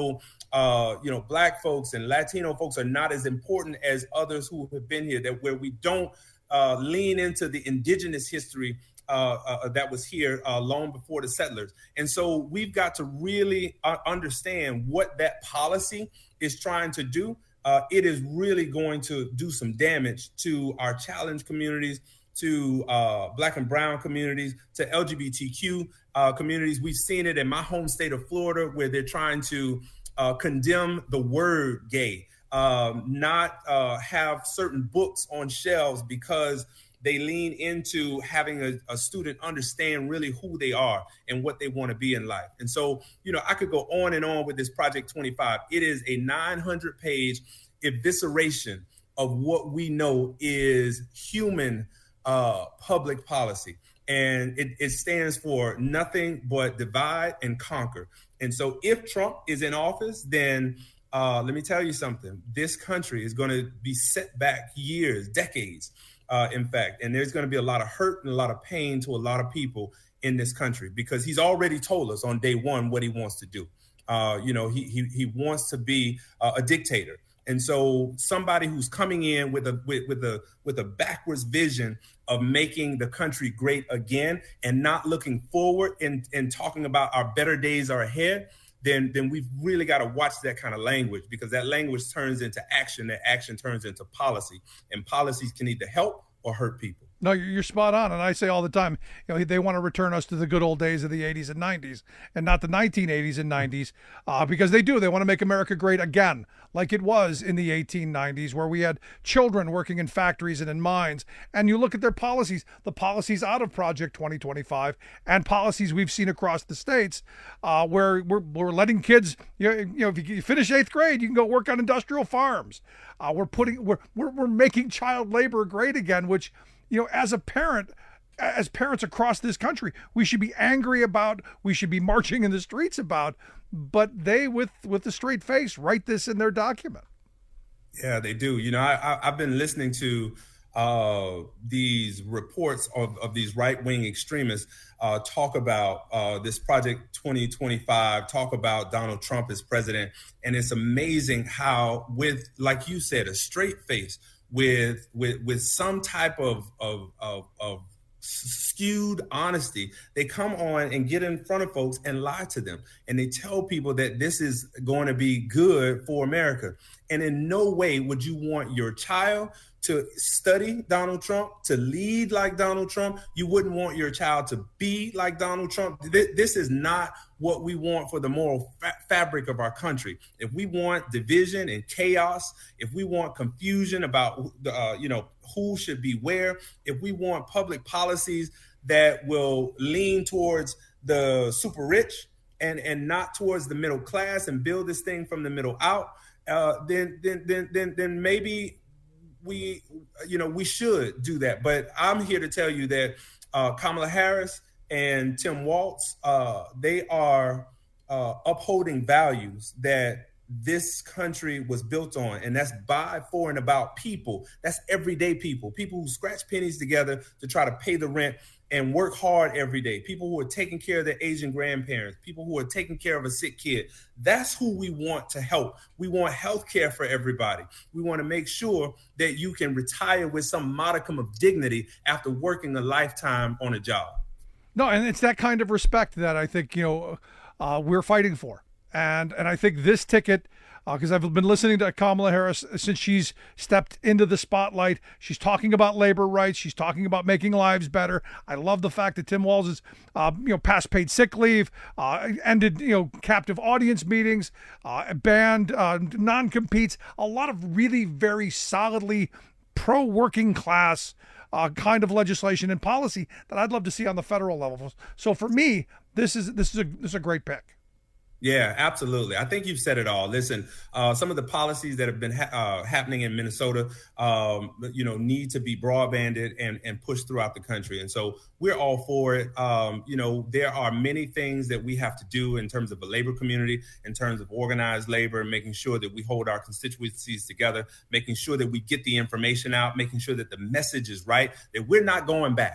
uh, you know, Black folks and Latino folks are not as important as others who have been here, that where we don't uh, lean into the indigenous history uh, uh, that was here uh, long before the settlers. And so we've got to really uh, understand what that policy is trying to do. Uh, it is really going to do some damage to our challenged communities, to uh, Black and brown communities, to L G B T Q uh, communities. We've seen it in my home state of Florida, where they're trying to uh, condemn the word gay, um, not uh, have certain books on shelves because they lean into having a, a student understand really who they are and what they want to be in life. And so, you know, I could go on and on with this Project twenty-five. It is a nine hundred page evisceration of what we know is human uh, public policy. And it, it stands for nothing but divide and conquer. And so if Trump is in office, then uh, let me tell you something, this country is going to be set back years, decades, uh, in fact, and there's going to be a lot of hurt and a lot of pain to a lot of people in this country, because he's already told us on day one what he wants to do. Uh, you know, he, he, he wants to be uh, a dictator. And so somebody who's coming in with a with, with a with a backwards vision of making the country great again and not looking forward and, and talking about our better days are ahead, then then we've really got to watch that kind of language, because that language turns into action. That action turns into policy, and policies can either help or hurt people. No, you're spot on. And I say all the time, you know, they want to return us to the good old days of the eighties and nineties and not the nineteen eighties and nineties, uh, because they do. They want to make America great again, like it was in the eighteen nineties, where we had children working in factories and in mines. And you look at their policies, the policies out of Project twenty twenty-five and policies we've seen across the states, uh, where we're, we're letting kids, you know, you know, if you finish eighth grade, you can go work on industrial farms. Uh, we're putting, we're, we're, we're making child labor great again, which, you know, as a parent, as parents across this country, we should be angry about, we should be marching in the streets about, but they, with with a straight face, write this in their document. Yeah, they do. You know, I, I, I've been listening to uh, these reports of, of these right-wing extremists uh, talk about uh, this Project twenty twenty-five, talk about Donald Trump as president. And it's amazing how, with, like you said, a straight face, with with with some type of of, of of skewed honesty, they come on and get in front of folks and lie to them, and they tell people that this is going to be good for America. And in no way would you want your child to study Donald Trump, to lead like Donald Trump. You wouldn't want your child to be like Donald Trump. This is not what we want for the moral fa- fabric of our country. If we want division and chaos, if we want confusion about, uh, you know, who should be where, if we want public policies that will lean towards the super rich and, and not towards the middle class and build this thing from the middle out, uh, then, then, then, then, then maybe we, you know, we should do that. But I'm here to tell you that uh, Kamala Harris and Tim Walz, uh, they are uh, upholding values that this country was built on, and that's by, for, and about people. That's everyday people, people who scratch pennies together to try to pay the rent and work hard every day, people who are taking care of their Asian grandparents, people who are taking care of a sick kid. That's who we want to help. We want health care for everybody. We want to make sure that you can retire with some modicum of dignity after working a lifetime on a job. No, and it's that kind of respect that I think, you know, uh, we're fighting for. And and I think this ticket, because uh, I've been listening to Kamala Harris since she's stepped into the spotlight. She's talking about labor rights. She's talking about making lives better. I love the fact that Tim Walz is, uh, you know, past paid sick leave, uh, ended, you know, captive audience meetings, uh, banned uh, non-competes. A lot of really very solidly pro-working class uh, kind of legislation and policy that I'd love to see on the federal level. So for me, this is this is a this is a great pick. Yeah, absolutely. I think you've said it all. Listen, uh, some of the policies that have been ha- uh, happening in Minnesota, um, you know, need to be broadbanded and, and pushed throughout the country. And so we're all for it. Um, you know, there are many things that we have to do in terms of a labor community, in terms of organized labor, making sure that we hold our constituencies together, making sure that we get the information out, making sure that the message is right, that we're not going back.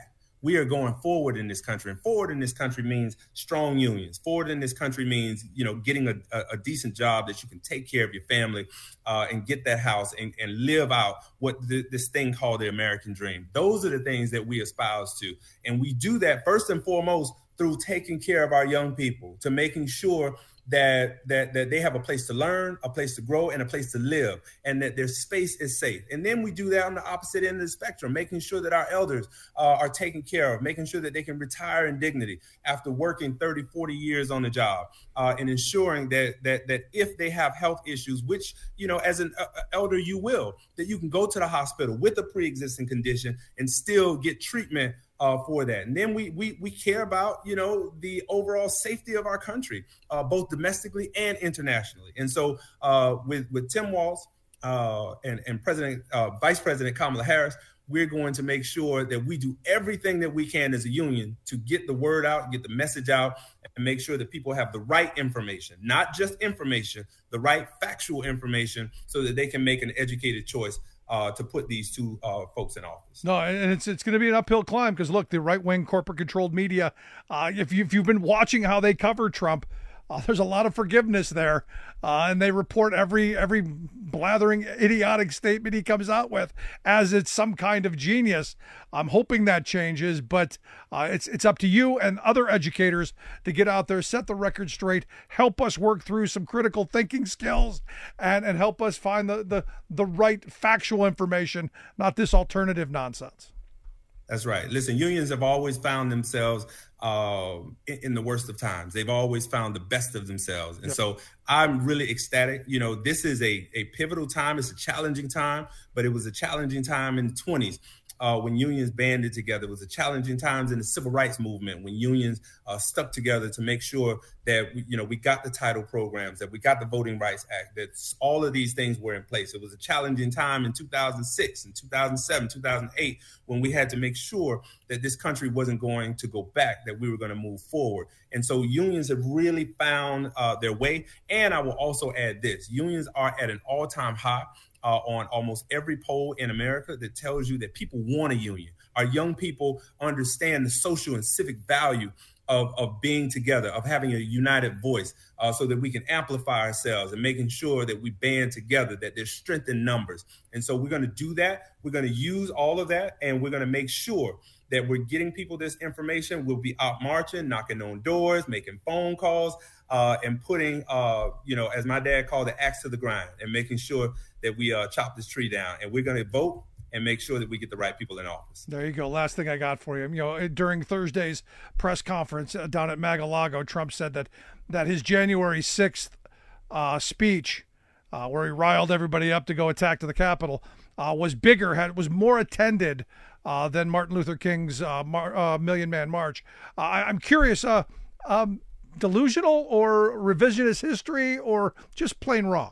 we are going forward in this country. And forward in this country means strong unions. Forward in this country means, you know, getting a, a, a decent job that you can take care of your family uh, and get that house and, and live out what the, this thing called the American dream. Those are the things that we espouse to. And we do that first and foremost through taking care of our young people, to making sure that, that that they have a place to learn, a place to grow, and a place to live, and that their space is safe. And then we do that on the opposite end of the spectrum, making sure that our elders uh, are taken care of, making sure that they can retire in dignity after working thirty, forty years on the job, uh, and ensuring that that that if they have health issues, which, you know, as an uh, elder you will, that you can go to the hospital with a pre-existing condition and still get treatment Uh, for that. And then we we we care about, you know, the overall safety of our country, uh, both domestically and internationally. And so uh, with with Tim Walz uh, and and President uh, Vice President Kamala Harris, we're going to make sure that we do everything that we can as a union to get the word out, get the message out, and make sure that people have the right information, not just information, the right factual information, so that they can make an educated choice Uh, to put these two uh, folks in office. No, and it's it's going to be an uphill climb because, look, the right-wing corporate-controlled media, uh, if, you, if you've been watching how they cover Trump, uh, there's a lot of forgiveness there, uh, and they report every every blathering, idiotic statement he comes out with as it's some kind of genius. I'm hoping that changes, but uh, it's it's up to you and other educators to get out there, set the record straight, help us work through some critical thinking skills, and, and help us find the, the, the right factual information, not this alternative nonsense. That's right. Listen, unions have always found themselves uh, in, in the worst of times. They've always found the best of themselves. And yep. so I'm really ecstatic. You know, this is a, a pivotal time. It's a challenging time, but it was a challenging time in the twenties. Uh, when unions banded together. It was a challenging times in the civil rights movement when unions uh, stuck together to make sure that we, you know, we got the title programs, that we got the Voting Rights Act, that all of these things were in place. It was a challenging time in two thousand six and two thousand seven, two thousand eight, when we had to make sure that this country wasn't going to go back, that we were going to move forward. And so unions have really found uh, their way. And I will also add this, unions are at an all-time high Uh, on almost every poll in America that tells you that people want a union. Our young people understand the social and civic value of, of being together, of having a united voice, uh, so that we can amplify ourselves and making sure that we band together, that there's strength in numbers. And so we're going to do that. We're going to use all of that, and we're going to make sure that we're getting people this information. We'll be out marching, knocking on doors, making phone calls, uh, and putting, uh, you know, as my dad called it, axe to the grind, and making sure that we uh, chop this tree down. And we're going to vote and make sure that we get the right people in office. There you go. Last thing I got for you. You know, during Thursday's press conference uh, down at Mar-a-Lago, Trump said that that his January sixth uh, speech, uh, where he riled everybody up to go attack to the Capitol, uh, was bigger, had was more attended uh, than Martin Luther King's uh, Mar- uh, Million Man March. Uh, I, I'm curious, uh, um, delusional or revisionist history or just plain wrong?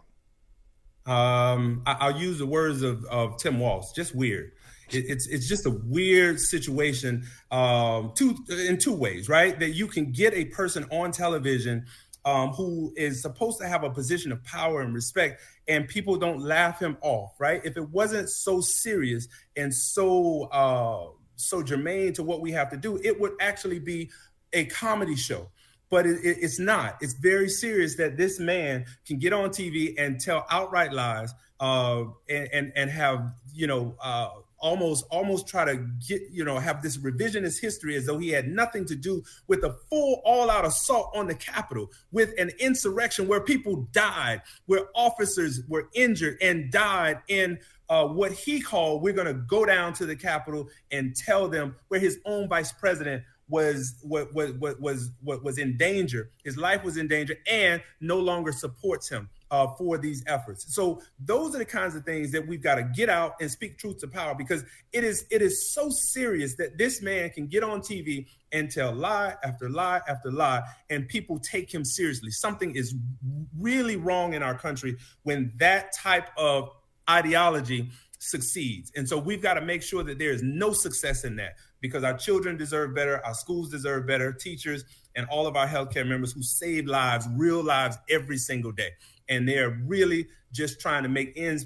Um, I, I'll use the words of, of Tim Walz, just weird. It, it's it's just a weird situation um, two, in two ways, right? That you can get a person on television um, who is supposed to have a position of power and respect, and people don't laugh him off, right? If it wasn't so serious and so uh, so germane to what we have to do, it would actually be a comedy show. But it, it, it's not. It's very serious that this man can get on T V and tell outright lies uh, and, and and have, you know, uh, almost almost try to get, you know, have this revisionist history as though he had nothing to do with a full all out assault on the Capitol, with an insurrection where people died, where officers were injured and died in uh, what he called, we're going to go down to the Capitol and tell them, where his own vice president was what was what was what was in danger. His life was in danger, and no longer supports him uh, for these efforts. So those are the kinds of things that we've got to get out and speak truth to power, because it is it is so serious that this man can get on T V and tell lie after lie after lie, and people take him seriously. Something is really wrong in our country when that type of ideology succeeds. And so we've got to make sure that there is no success in that, because our children deserve better, our schools deserve better, teachers and all of our healthcare members who save lives, real lives every single day. And they're really just trying to make ends meet.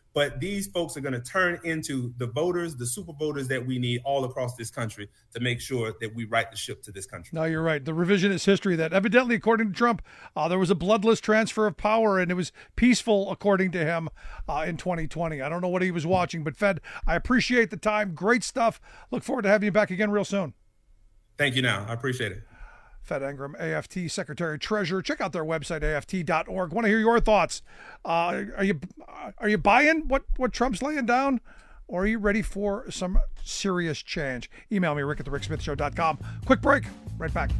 But these folks are going to turn into the voters, the super voters that we need all across this country to make sure that we right the ship to this country. No, you're right. The revisionist history that evidently, according to Trump, uh, there was a bloodless transfer of power and it was peaceful, according to him, uh, in twenty twenty. I don't know what he was watching, but Fed, I appreciate the time. Great stuff. Look forward to having you back again real soon. Thank you now. I appreciate it. Fed Ingram, A F T Secretary Treasurer. Check out their website, A F T dot org. Want to hear your thoughts. Uh, are you are you buying what, what Trump's laying down? Or are you ready for some serious change? Email me, Rick at the rick smith show dot com. Quick break. Right back.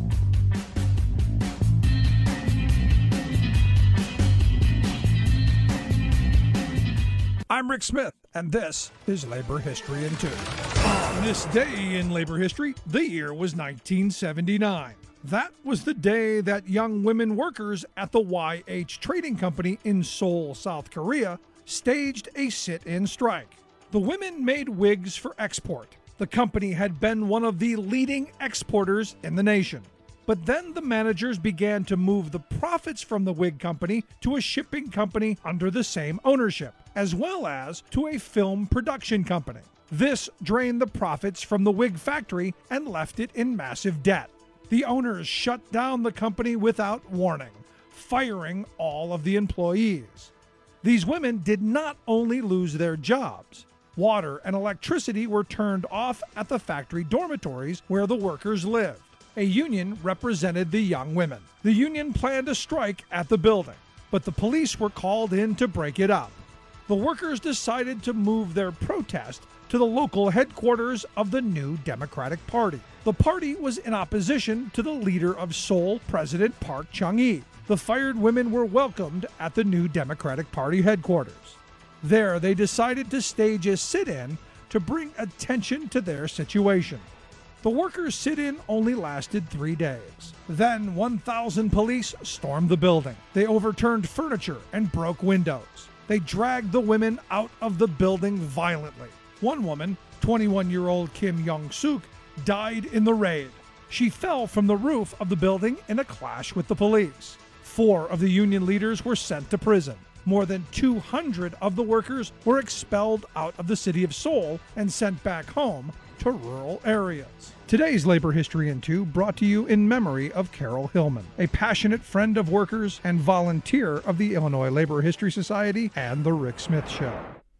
I'm Rick Smith, and this is Labor History in Two. On this day in labor history, the year was nineteen seventy-nine. That was the day that young women workers at the Y H Trading Company in Seoul, South Korea, staged a sit-in strike. The women made wigs for export. The company had been one of the leading exporters in the nation. But then the managers began to move the profits from the wig company to a shipping company under the same ownership, as well as to a film production company. This drained the profits from the wig factory and left it in massive debt. The owners shut down the company without warning, firing all of the employees. These women did not only lose their jobs. Water and electricity were turned off at the factory dormitories where the workers lived. A union represented the young women. The union planned a strike at the building, but the police were called in to break it up. The workers decided to move their protest to the local headquarters of the New Democratic Party. The party was in opposition to the leader of Seoul, President Park Chung-hee. The fired women were welcomed at the New Democratic Party headquarters. There, they decided to stage a sit-in to bring attention to their situation. The workers' sit-in only lasted three days. Then one thousand police stormed the building. They overturned furniture and broke windows. They dragged the women out of the building violently. One woman, twenty-one-year-old Kim Young-suk, died in the raid. She fell from the roof of the building in a clash with the police. Four of the union leaders were sent to prison. More than two hundred of the workers were expelled out of the city of Seoul and sent back home to rural areas. Today's Labor History in Two brought to you in memory of Carol Hillman, a passionate friend of workers and volunteer of the Illinois Labor History Society and The Rick Smith Show.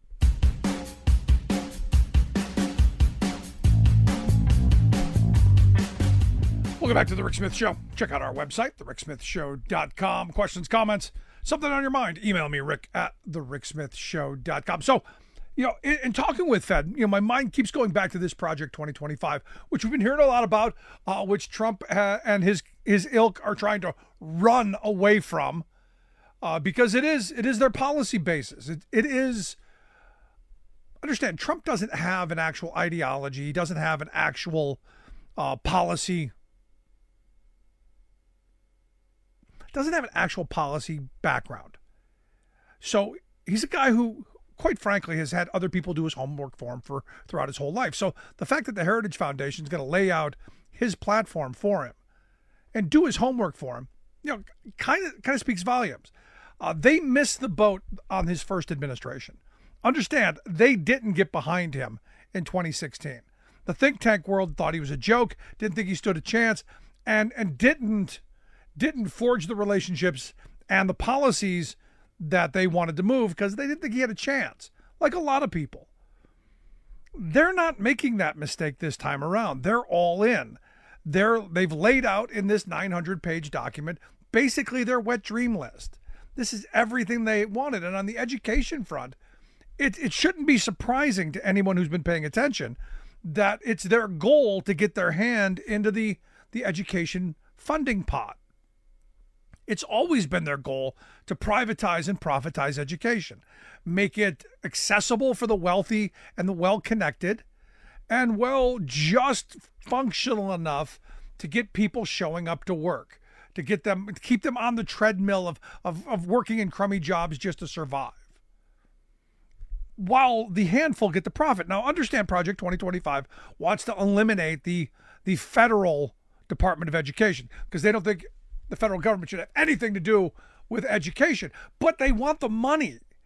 Welcome back to The Rick Smith Show. Check out our website, the rick smith show dot com. Questions, comments, something on your mind, email me, Rick at the rick smith show dot com. So, you know, in, in talking with Fed, you know, my mind keeps going back to this Project twenty twenty-five, which we've been hearing a lot about, uh, which Trump uh, and his his ilk are trying to run away from, uh, because it is it is their policy basis. It, it is, understand, Trump doesn't have an actual ideology. He doesn't have an actual uh, policy doesn't have an actual policy background. So he's a guy who, quite frankly, has had other people do his homework for him for throughout his whole life. So the fact that the Heritage Foundation is going to lay out his platform for him and do his homework for him, you know, kind of kind of speaks volumes. Uh, they missed the boat on his first administration. Understand, they didn't get behind him in twenty sixteen. The think tank world thought he was a joke, didn't think he stood a chance, and and didn't didn't forge the relationships and the policies that they wanted to move because they didn't think he had a chance, like a lot of people. They're not making that mistake this time around. They're all in. They're, they've laid out in this nine hundred page document basically their wet dream list. This is everything they wanted. And on the education front, it, it shouldn't be surprising to anyone who's been paying attention that it's their goal to get their hand into the, the education funding pot. It's always been their goal to privatize and profitize education, make it accessible for the wealthy and the well-connected, and, well, just functional enough to get people showing up to work, to get them, to keep them on the treadmill of, of, of working in crummy jobs just to survive, while the handful get the profit. Now, understand, Project twenty twenty-five wants to eliminate the, the federal Department of Education because they don't think the federal government should have anything to do with education, but they want the money.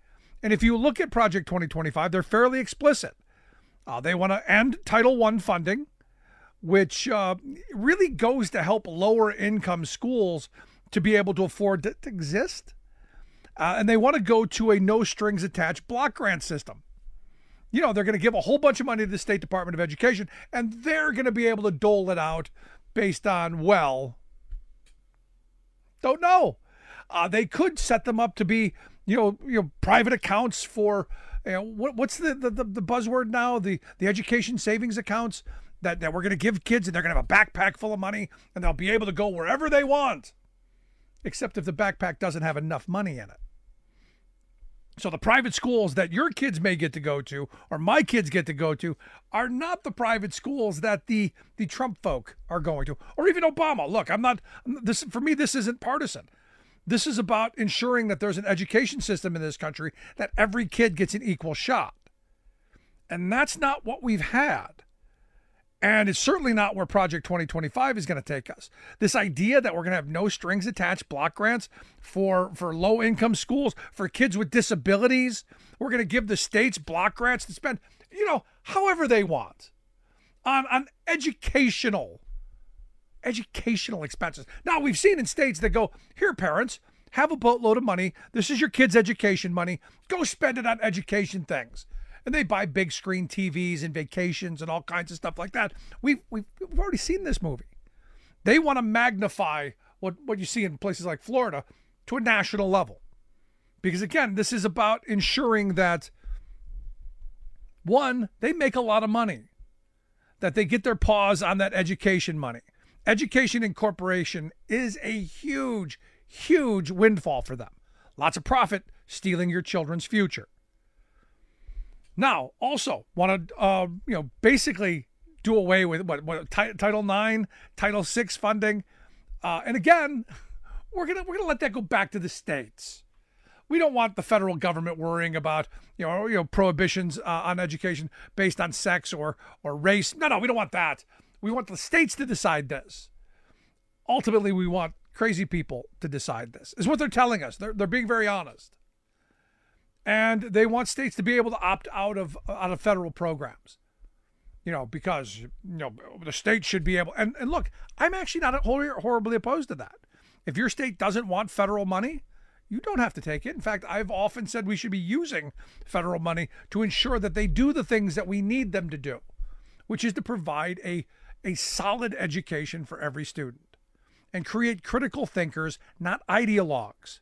And if you look at Project twenty twenty-five, they're fairly explicit. Uh, they want to end Title one funding, which uh, really goes to help lower income schools to be able to afford to, to exist. Uh, and they want to go to a no strings attached block grant system. You know, they're going to give a whole bunch of money to the State Department of Education, and they're going to be able to dole it out based on, well, don't know. Uh, they could set them up to be, you know, you know, private accounts for, you know, what, what's the, the, the buzzword now? The, the education savings accounts that, that we're going to give kids, and they're going to have a backpack full of money, and they'll be able to go wherever they want, except if the backpack doesn't have enough money in it. So the private schools that your kids may get to go to, or my kids get to go to, are not the private schools that the the Trump folk are going to, or even Obama. Look, I'm not, this for me, this isn't partisan. This is about ensuring that there's an education system in this country that every kid gets an equal shot. And that's not what we've had. And it's certainly not where Project twenty twenty-five is going to take us. This idea that we're going to have no strings attached block grants for, for low income schools, for kids with disabilities. We're going to give the states block grants to spend, you know, however they want on, on educational, educational expenses. Now, we've seen in states that go, here, parents, have a boatload of money. This is your kids' education money. Go spend it on education things. And they buy big screen T Vs and vacations and all kinds of stuff like that. We've, we've, we've already seen this movie. They want to magnify what, what you see in places like Florida to a national level. Because, again, this is about ensuring that, one, they make a lot of money, that they get their paws on that education money. Education incorporation is a huge, huge windfall for them. Lots of profit stealing your children's future. Now, also want to, uh, you know, basically do away with what, what t- Title nine, Title six funding, uh, and again, we're gonna we're gonna let that go back to the states. We don't want the federal government worrying about, you know, you know, prohibitions uh, on education based on sex or or race. No, no, we don't want that. We want the states to decide this. Ultimately, we want crazy people to decide this. Is what they're telling us. They're they're being very honest. And they want states to be able to opt out of out of federal programs, you know, because, you know, the state should be able. And, and look, I'm actually not horribly opposed to that. If your state doesn't want federal money, you don't have to take it. In fact, I've often said we should be using federal money to ensure that they do the things that we need them to do, which is to provide a, a solid education for every student and create critical thinkers, not ideologues.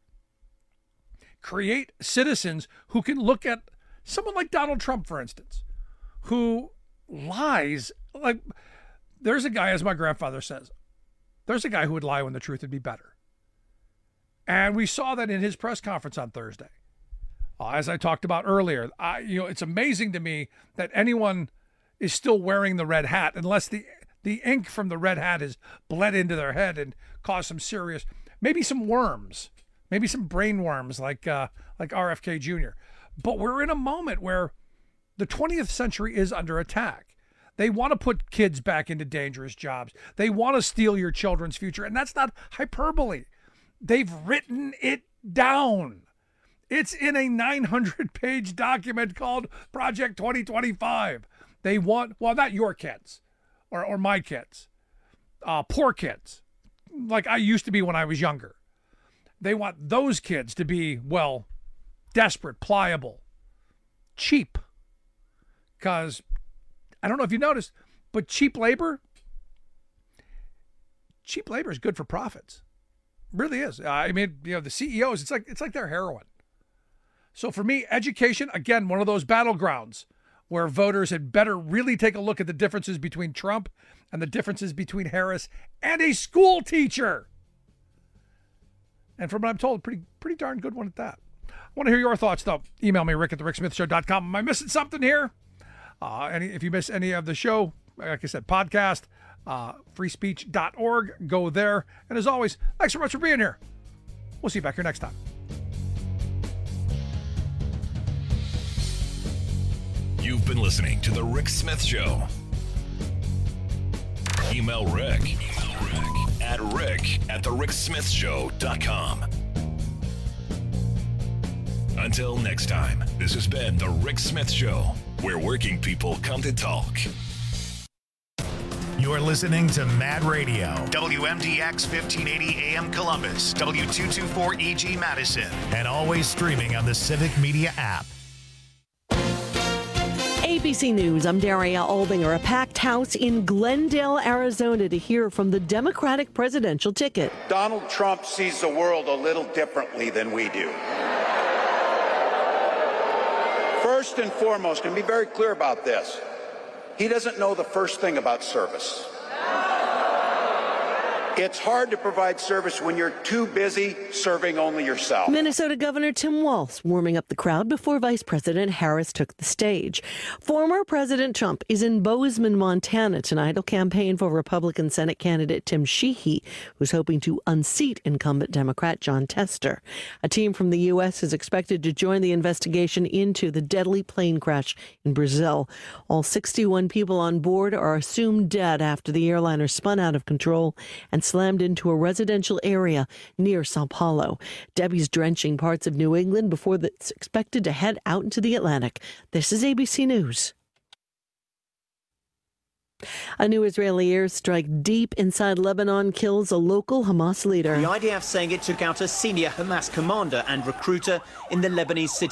Create citizens who can look at someone like Donald Trump, for instance, who lies. Like, there's a guy, as my grandfather says, there's a guy who would lie when the truth would be better. And we saw that in his press conference on Thursday. Uh, as I talked about earlier, I, you know, it's amazing to me that anyone is still wearing the red hat unless the, the ink from the red hat is bled into their head and caused some serious, maybe some worms. Maybe some brain worms like uh, like R F K Junior But we're in a moment where the twentieth century is under attack. They want to put kids back into dangerous jobs. They want to steal your children's future. And that's not hyperbole. They've written it down. It's in a nine hundred page document called Project twenty twenty-five. They want, well, not your kids or, or my kids, uh, poor kids, like I used to be when I was younger. They want those kids to be, well, desperate, pliable, cheap. Because, I don't know if you noticed, but cheap labor, cheap labor is good for profits. It really is. Uh, I mean, you know, the C E Os, it's like it's like they're heroin. So for me, education, again, one of those battlegrounds where voters had better really take a look at the differences between Trump and the differences between Harris and a school teacher. And from what I'm told, pretty pretty darn good one at that. I want to hear your thoughts, though. Email me, rick at the rick smith show dot com. Am I missing something here? Uh, any, if you miss any of the show, like I said, podcast, uh, free speech dot org, go there. And as always, thanks so much for being here. We'll see you back here next time. You've been listening to The Rick Smith Show. Email Rick, Email Rick at rick at the rick smith show dot com. Until next time, this has been The Rick Smith Show, where working people come to talk. You're listening to Mad Radio, W M D X fifteen eighty A M Columbus, W two twenty-four E G Madison, and always streaming on the Civic Media app. A B C News, I'm Daria Albinger. A packed house in Glendale, Arizona to hear from the Democratic presidential ticket. Donald Trump sees the world a little differently than we do. First and foremost, and be very clear about this, he doesn't know the first thing about service. It's hard to provide service when you're too busy serving only yourself. Minnesota Governor Tim Walz warming up the crowd before Vice President Harris took the stage. Former President Trump is in Bozeman, Montana tonight. He'll campaign for Republican Senate candidate Tim Sheehy, who's hoping to unseat incumbent Democrat John Tester. A team from the U S is expected to join the investigation into the deadly plane crash in Brazil. All sixty-one people on board are assumed dead after the airliner spun out of control and slammed into a residential area near Sao Paulo. Debbie's drenching parts of New England before it's expected to head out into the Atlantic. This is A B C News. A new Israeli airstrike deep inside Lebanon kills a local Hamas leader. The I D F saying it took out a senior Hamas commander and recruiter in the Lebanese city